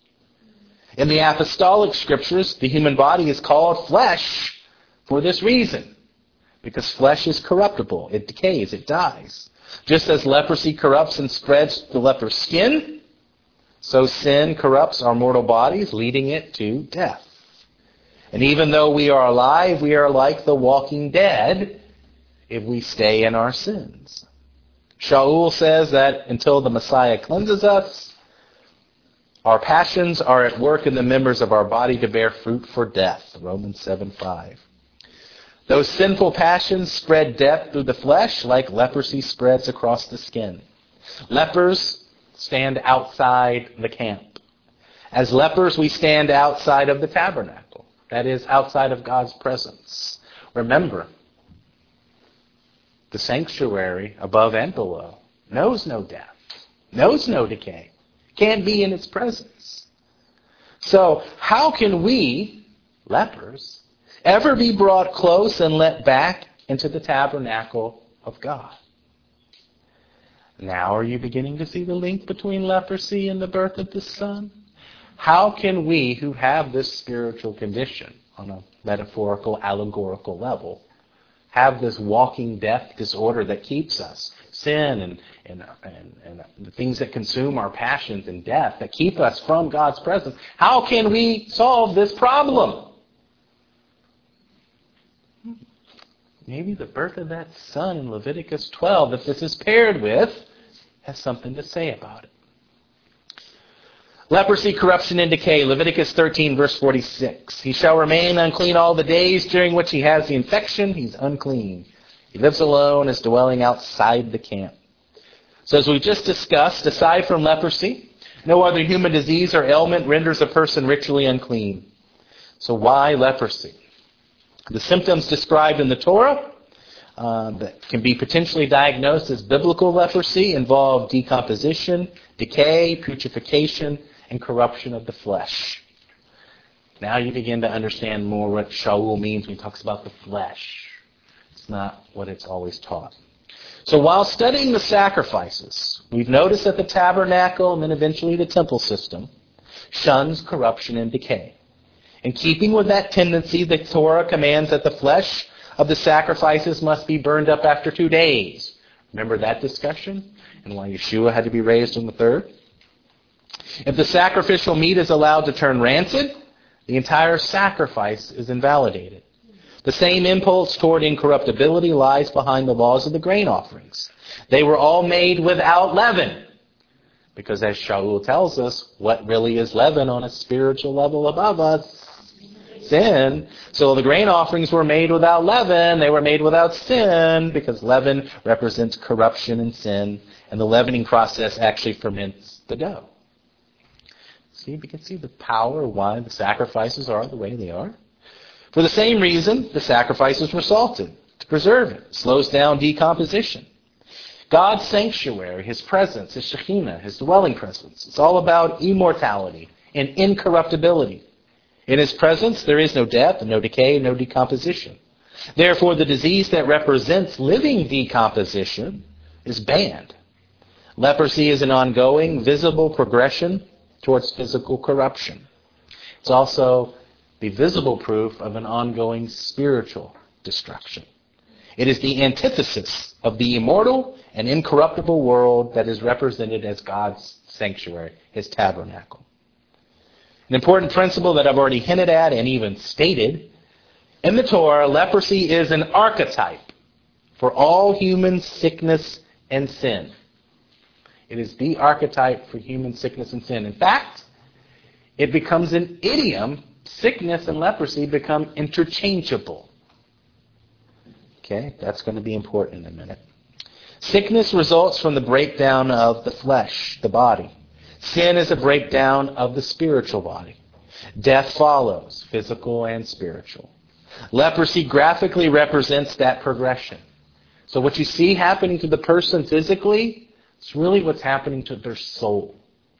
In the apostolic scriptures, the human body is called flesh for this reason. Because flesh is corruptible. It decays. It dies. Just as leprosy corrupts and spreads the leper's skin, so sin corrupts our mortal bodies, leading it to death. And even though we are alive, we are like the walking dead if we stay in our sins. Shaul says that until the Messiah cleanses us, our passions are at work in the members of our body to bear fruit for death. Romans seven five. Those sinful passions spread death through the flesh like leprosy spreads across the skin. Lepers stand outside the camp. As lepers, we stand outside of the tabernacle. That is, outside of God's presence. Remember, the sanctuary above and below knows no death, knows no decay, can't be in its presence. So how can we, lepers, ever be brought close and let back into the tabernacle of God? Now are you beginning to see the link between leprosy and the birth of the Son? How can we who have this spiritual condition on a metaphorical, allegorical level have this walking death disorder that keeps us, sin and, and, and, and the things that consume our passions and death that keep us from God's presence? How can we solve this problem? Maybe the birth of that son in Leviticus twelve that this is paired with has something to say about it. Leprosy, corruption, and decay. Leviticus thirteen, verse forty-six. He shall remain unclean all the days during which he has the infection. He's unclean. He lives alone, is dwelling outside the camp. So as we just discussed, aside from leprosy, no other human disease or ailment renders a person ritually unclean. So why leprosy? The symptoms described in the Torah uh, that can be potentially diagnosed as biblical leprosy involve decomposition, decay, putrefaction, and corruption of the flesh. Now you begin to understand more what Shaul means when he talks about the flesh. It's not what it's always taught. So while studying the sacrifices, we've noticed that the tabernacle and then eventually the temple system shuns corruption and decay. In keeping with that tendency, the Torah commands that the flesh of the sacrifices must be burned up after two days. Remember that discussion? And why Yeshua had to be raised on the third? If the sacrificial meat is allowed to turn rancid, the entire sacrifice is invalidated. The same impulse toward incorruptibility lies behind the laws of the grain offerings. They were all made without leaven. Because as Shaul tells us, what really is leaven on a spiritual level above us? sin. So the grain offerings were made without leaven. They were made without sin because leaven represents corruption and sin. And the leavening process actually ferments the dough. See, we can see the power why the sacrifices are the way they are. For the same reason, the sacrifices were salted to preserve it. It slows down decomposition. God's sanctuary, His presence, His Shekhinah, His dwelling presence. It's all about immortality and incorruptibility. In His presence, there is no death, no decay, no decomposition. Therefore, the disease that represents living decomposition is banned. Leprosy is an ongoing, visible progression towards physical corruption. It's also the visible proof of an ongoing spiritual destruction. It is the antithesis of the immortal and incorruptible world that is represented as God's sanctuary, His tabernacle. An important principle that I've already hinted at and even stated, in the Torah, leprosy is an archetype for all human sickness and sin. It is the archetype for human sickness and sin. In fact, it becomes an idiom. Sickness and leprosy become interchangeable. Okay, that's going to be important in a minute. Sickness results from the breakdown of the flesh, the body. Sin is a breakdown of the spiritual body. Death follows, physical and spiritual. Leprosy graphically represents that progression. So what you see happening to the person physically, it's really what's happening to their soul.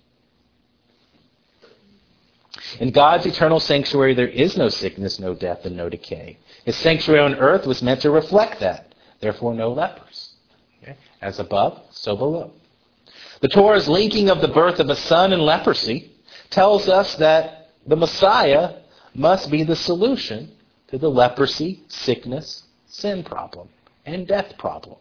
In God's eternal sanctuary, there is no sickness, no death, and no decay. His sanctuary on earth was meant to reflect that. Therefore, no lepers. Okay? As above, so below. The Torah's linking of the birth of a son and leprosy tells us that the Messiah must be the solution to the leprosy, sickness, sin problem, and death problem.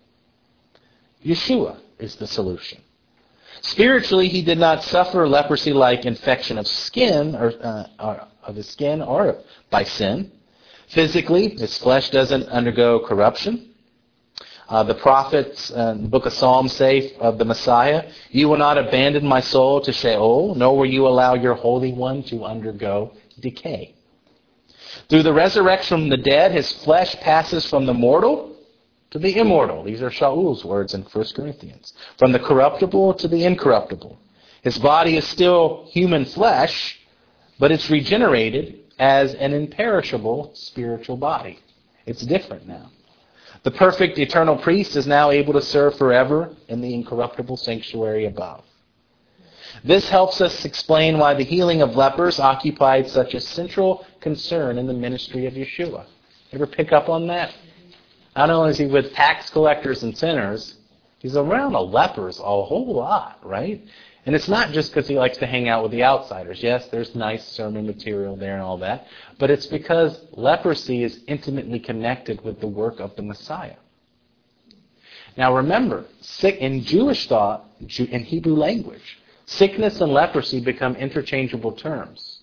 Yeshua is the solution. Spiritually, he did not suffer leprosy-like infection of skin or, uh, or of his skin or by sin. Physically, his flesh doesn't undergo corruption. Uh, the prophets uh, in the book of Psalms say of the Messiah, "You will not abandon my soul to Sheol, nor will you allow your Holy One to undergo decay." Through the resurrection from the dead, his flesh passes from the mortal to the immortal. These are Shaul's words in First Corinthians. From the corruptible to the incorruptible. His body is still human flesh, but it's regenerated as an imperishable spiritual body. It's different now. The perfect eternal priest is now able to serve forever in the incorruptible sanctuary above. This helps us explain why the healing of lepers occupied such a central concern in the ministry of Yeshua. Ever pick up on that? Not only is he with tax collectors and sinners, he's around the lepers a whole lot, right? And it's not just because he likes to hang out with the outsiders. Yes, there's nice sermon material there and all that. But it's because leprosy is intimately connected with the work of the Messiah. Now remember, sick in Jewish thought, in Hebrew language, sickness and leprosy become interchangeable terms.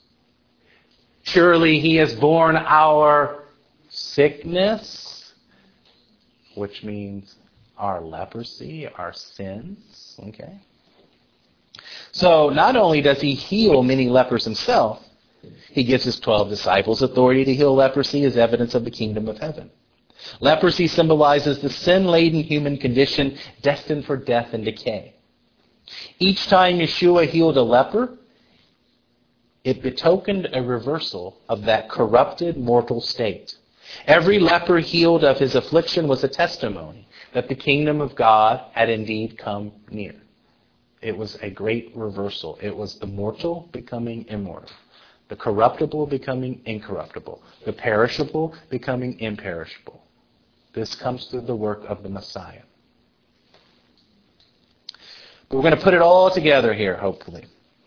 Surely he has borne our sickness, which means our leprosy, our sins. Okay? So not only does he heal many lepers himself, he gives his twelve disciples authority to heal leprosy as evidence of the kingdom of heaven. Leprosy symbolizes the sin-laden human condition destined for death and decay. Each time Yeshua healed a leper, it betokened a reversal of that corrupted mortal state. Every leper healed of his affliction was a testimony that the kingdom of God had indeed come near. It was a great reversal. It was the mortal becoming immortal, the corruptible becoming incorruptible, the perishable becoming imperishable. This comes through the work of the Messiah. But we're going to put it all together here, hopefully.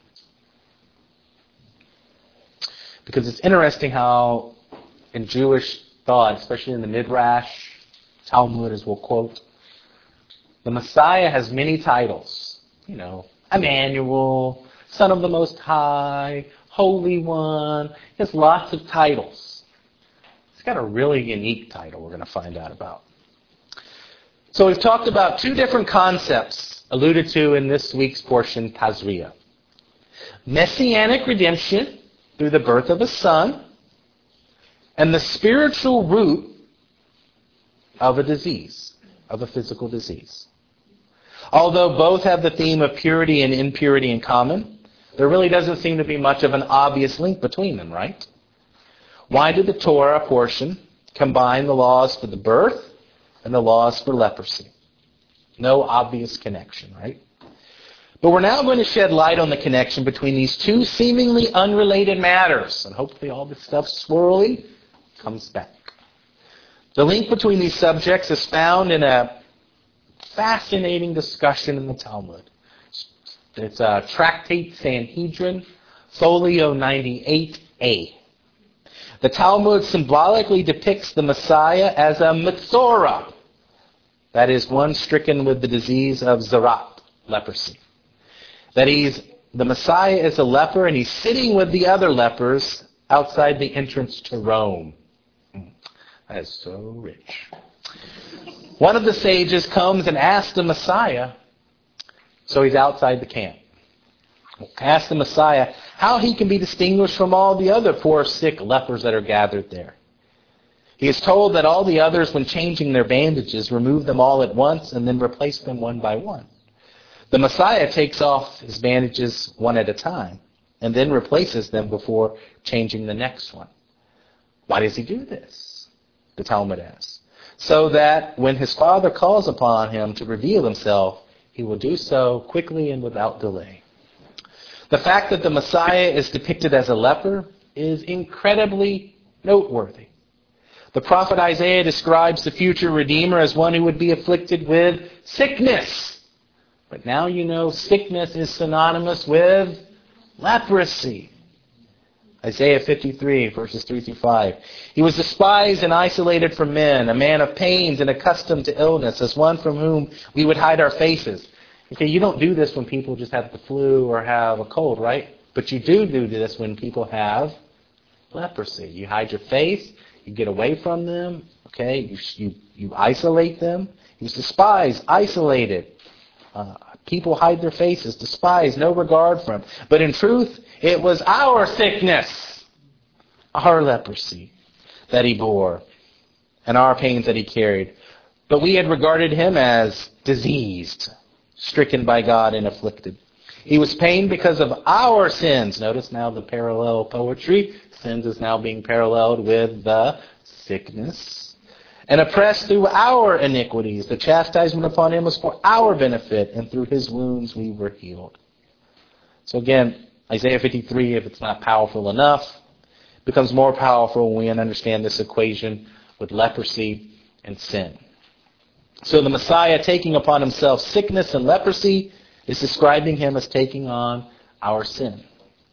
Because it's interesting how in Jewish thought, especially in the Midrash, Talmud as we'll quote, the Messiah has many titles. You know, Emmanuel, Son of the Most High, Holy One. He has lots of titles. He's got a really unique title we're going to find out about. So we've talked about two different concepts alluded to in this week's portion, Tazria. Messianic redemption through the birth of a son, and the spiritual root of a disease, of a physical disease. Although both have the theme of purity and impurity in common, there really doesn't seem to be much of an obvious link between them, right? Why did the Torah portion combine the laws for the birth and the laws for leprosy? No obvious connection, right? But we're now going to shed light on the connection between these two seemingly unrelated matters. And hopefully all this stuff swirly comes back. The link between these subjects is found in a fascinating discussion in the Talmud. It's a Tractate Sanhedrin, Folio ninety-eight A. The Talmud symbolically depicts the Messiah as a Metzora, that is, one stricken with the disease of Zarat, leprosy. That he's, the Messiah is a leper and he's sitting with the other lepers outside the entrance to Rome. That is so rich. One of the sages comes and asks the Messiah, so he's outside the camp, asks the Messiah how he can be distinguished from all the other poor sick lepers that are gathered there. He is told that all the others, when changing their bandages, remove them all at once and then replace them one by one. The Messiah takes off his bandages one at a time and then replaces them before changing the next one. Why does he do this? The Talmud asks. So that when his Father calls upon him to reveal himself, he will do so quickly and without delay. The fact that the Messiah is depicted as a leper is incredibly noteworthy. The prophet Isaiah describes the future Redeemer as one who would be afflicted with sickness. But now you know sickness is synonymous with leprosy. Isaiah fifty-three, verses three through five. He was despised and isolated from men, a man of pains and accustomed to illness, as one from whom we would hide our faces. Okay, you don't do this when people just have the flu or have a cold, right? But you do do this when people have leprosy. You hide your face, you get away from them, okay? You you, you isolate them. He was despised, isolated. Uh, people hide their faces, despised, no regard for him. But in truth, it was our sickness, our leprosy that he bore, and our pains that he carried. But we had regarded him as diseased, stricken by God and afflicted. He was pained because of our sins. Notice now the parallel poetry. Sins is now being paralleled with the sickness. And oppressed through our iniquities. The chastisement upon him was for our benefit, and through his wounds we were healed. So again, Isaiah fifty-three, if it's not powerful enough, becomes more powerful when we understand this equation with leprosy and sin. So the Messiah taking upon himself sickness and leprosy is describing him as taking on our sin.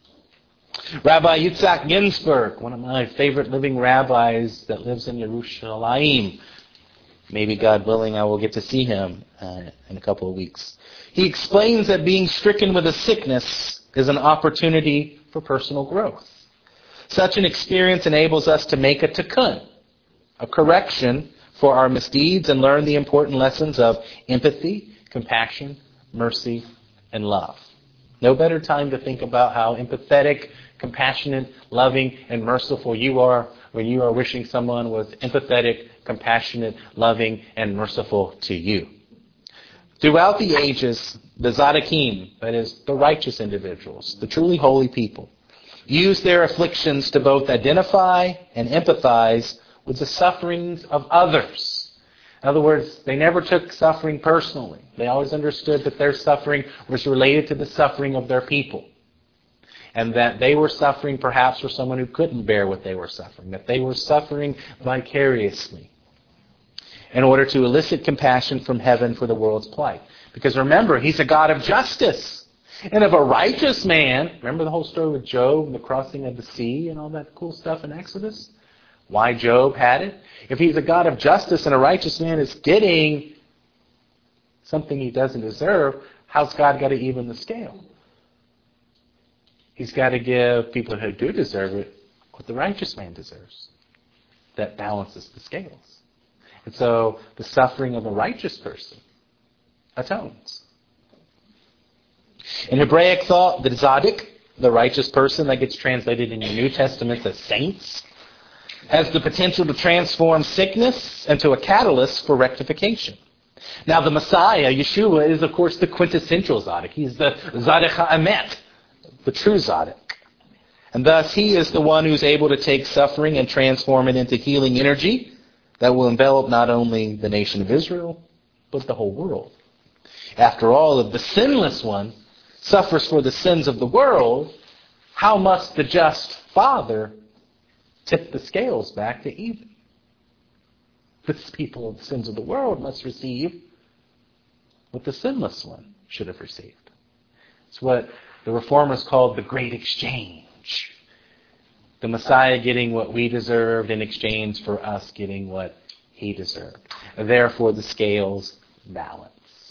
Rabbi Yitzhak Ginsburg, one of my favorite living rabbis that lives in Yerushalayim. Maybe, God willing, I will get to see him uh, in a couple of weeks. He explains that being stricken with a sickness is an opportunity for personal growth. Such an experience enables us to make a tikkun, a correction for our misdeeds, and learn the important lessons of empathy, compassion, mercy, and love. No better time to think about how empathetic, compassionate, loving, and merciful you are when you are wishing someone was empathetic, compassionate, loving, and merciful to you. Throughout the ages, the Tzaddikim, that is, the righteous individuals, the truly holy people, used their afflictions to both identify and empathize with the sufferings of others. In other words, they never took suffering personally. They always understood that their suffering was related to the suffering of their people. And that they were suffering perhaps for someone who couldn't bear what they were suffering. That they were suffering vicariously in order to elicit compassion from heaven for the world's plight. Because remember, he's a God of justice. And if a righteous man, remember the whole story with Job and the crossing of the sea and all that cool stuff in Exodus? Why Job had it? If he's a God of justice and a righteous man is getting something he doesn't deserve, how's God got to even the scale? He's got to give people who do deserve it what the righteous man deserves. That balances the scales. And so the suffering of a righteous person atones. In Hebraic thought, the tzaddik, the righteous person that gets translated in your New Testament as saints, has the potential to transform sickness into a catalyst for rectification. Now, the Messiah, Yeshua, is, of course, the quintessential Tzaddik. He's the Tzaddik HaEmet, the true Tzaddik. And thus, he is the one who's able to take suffering and transform it into healing energy that will envelop not only the nation of Israel, but the whole world. After all, if the sinless one suffers for the sins of the world, how must the just Father tip the scales back to even? This people of the sins of the world must receive what the sinless one should have received. It's what the Reformers called the Great Exchange. The Messiah getting what we deserved in exchange for us getting what he deserved. Therefore, the scales balance.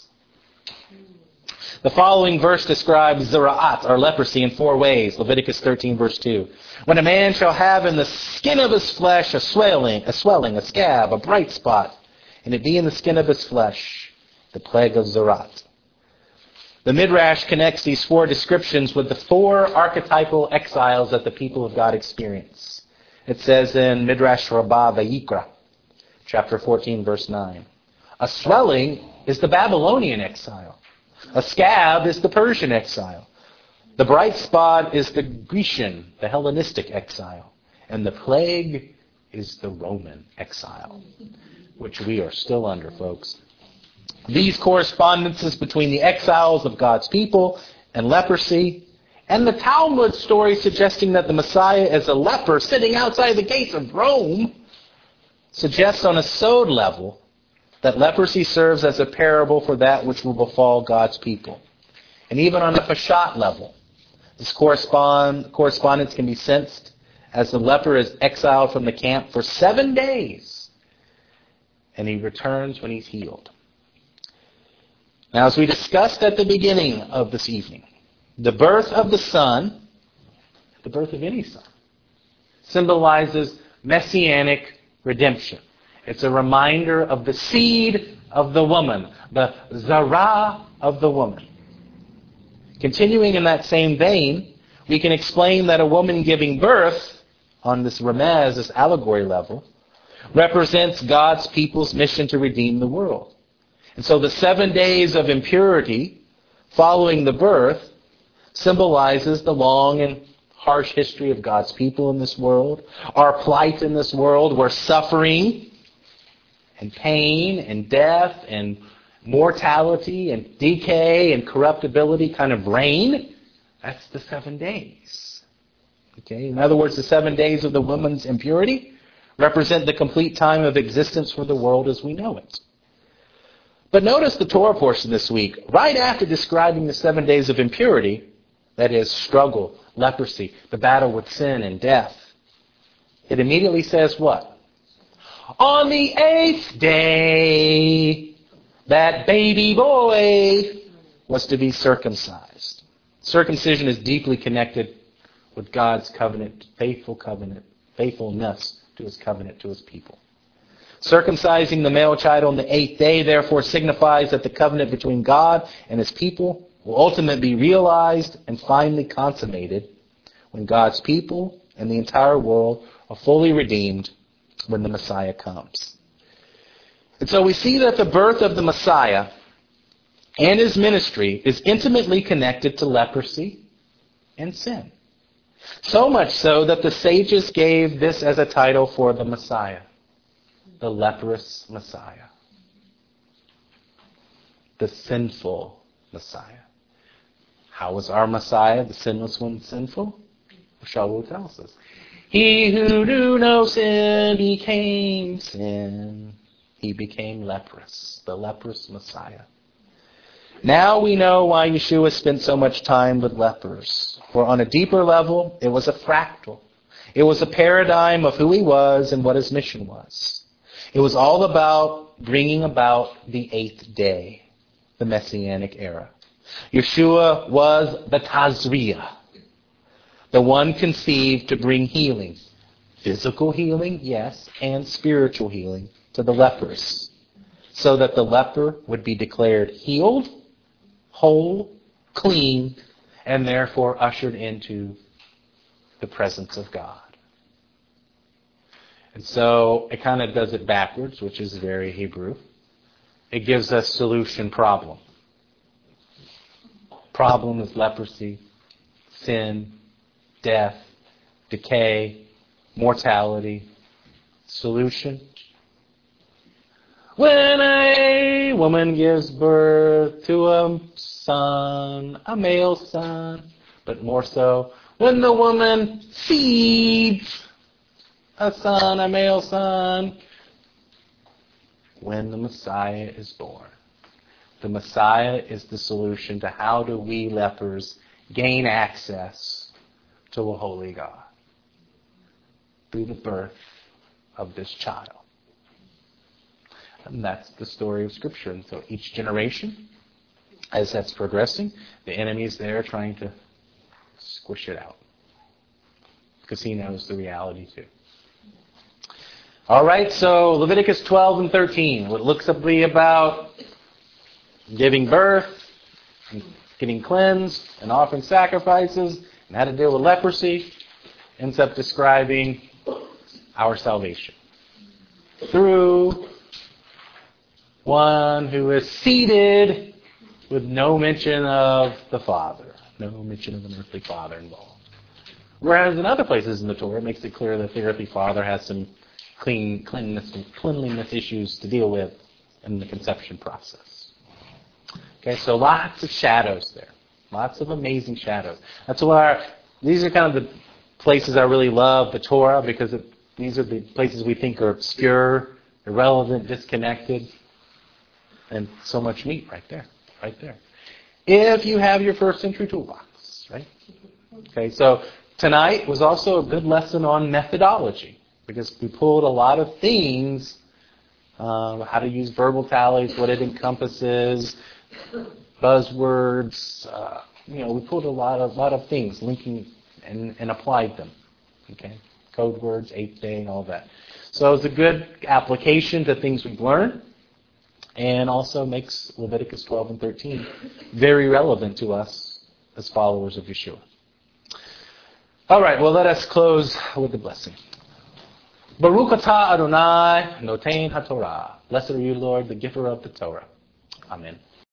The following verse describes zera'at, or leprosy, in four ways. Leviticus thirteen, verse two. When a man shall have in the skin of his flesh a swelling, a swelling, a scab, a bright spot, and it be in the skin of his flesh, the plague of zera'at. The Midrash connects these four descriptions with the four archetypal exiles that the people of God experience. It says in Midrash Rabbah Vayikra, chapter fourteen, verse nine. A swelling is the Babylonian exile. A scab is the Persian exile. The bright spot is the Grecian, the Hellenistic exile. And the plague is the Roman exile, which we are still under, folks. These correspondences between the exiles of God's people and leprosy, and the Talmud story suggesting that the Messiah is a leper sitting outside the gates of Rome, suggests on a sod level that leprosy serves as a parable for that which will befall God's people. And even on a Peshat level, this correspond, correspondence can be sensed as the leper is exiled from the camp for seven days, and he returns when he's healed. Now, as we discussed at the beginning of this evening, the birth of the Son, the birth of any son, symbolizes messianic redemption. It's a reminder of the seed of the woman, the zara of the woman. Continuing in that same vein, we can explain that a woman giving birth, on this remez, this allegory level, represents God's people's mission to redeem the world. And so the seven days of impurity following the birth symbolizes the long and harsh history of God's people in this world, our plight in this world where suffering and pain and death and mortality and decay and corruptibility kind of reign. That's the seven days. Okay? In other words, the seven days of the woman's impurity represent the complete time of existence for the world as we know it. But notice the Torah portion this week. Right after describing the seven days of impurity, that is, struggle, leprosy, the battle with sin and death, it immediately says what? On the eighth day, that baby boy was to be circumcised. Circumcision is deeply connected with God's covenant, faithful covenant, faithfulness to his covenant to his people. Circumcising the male child on the eighth day, therefore, signifies that the covenant between God and his people will ultimately be realized and finally consummated when God's people and the entire world are fully redeemed when the Messiah comes. And so we see that the birth of the Messiah and his ministry is intimately connected to leprosy and sin. So much so that the sages gave this as a title for the Messiah, the leprous Messiah, the sinful Messiah. How was our Messiah, the sinless one, sinful? Shaul tells us. He who knew no sin became sin. He became leprous, the leprous Messiah. Now we know why Yeshua spent so much time with lepers. For on a deeper level, it was a fractal. It was a paradigm of who he was and what his mission was. It was all about bringing about the eighth day, the Messianic era. Yeshua was the Tazria, the one conceived to bring healing. Physical healing, yes, and spiritual healing to the lepers, so that the leper would be declared healed, whole, clean, and therefore ushered into the presence of God. And so it kind of does it backwards, which is very Hebrew. It gives us solution problem. Problem is leprosy, sin, death, decay, mortality. Solution. When a woman gives birth to a son, a male son, but more so, when the woman feeds a son, a male son, when the Messiah is born. The Messiah is the solution to how do we lepers gain access to a holy God. Through the birth of this child. And that's the story of Scripture. And so each generation, as that's progressing, the enemy is there trying to squish it out. Because he knows the reality too. All right, so Leviticus twelve and thirteen. What looks to be about giving birth, and getting cleansed, and offering sacrifices, and how to deal with leprosy, ends up describing our salvation. Through one who is seated with no mention of the Father. No mention of an earthly Father involved. Whereas in other places in the Torah, it makes it clear that the earthly Father has some clean, cleanliness, cleanliness issues to deal with in the conception process. Okay, so lots of shadows there. Lots of amazing shadows. That's why our, these are kind of the places I really love the Torah, because it, these are the places we think are obscure, irrelevant, disconnected, and so much meat right there, right there. If you have your first century toolbox, right? Okay, so tonight was also a good lesson on methodology, because we pulled a lot of things, uh, how to use verbal tallies, what it encompasses, buzzwords, uh, you know, we pulled a lot of lot of things, linking and, and applied them. Okay, code words, eighth day, all that. So it's a good application to things we've learned, and also makes Leviticus twelve and thirteen very relevant to us as followers of Yeshua. All right, well, let us close with the blessing. Baruch atah Adonai notein haTorah. Blessed are you, Lord, the giver of the Torah. Amen.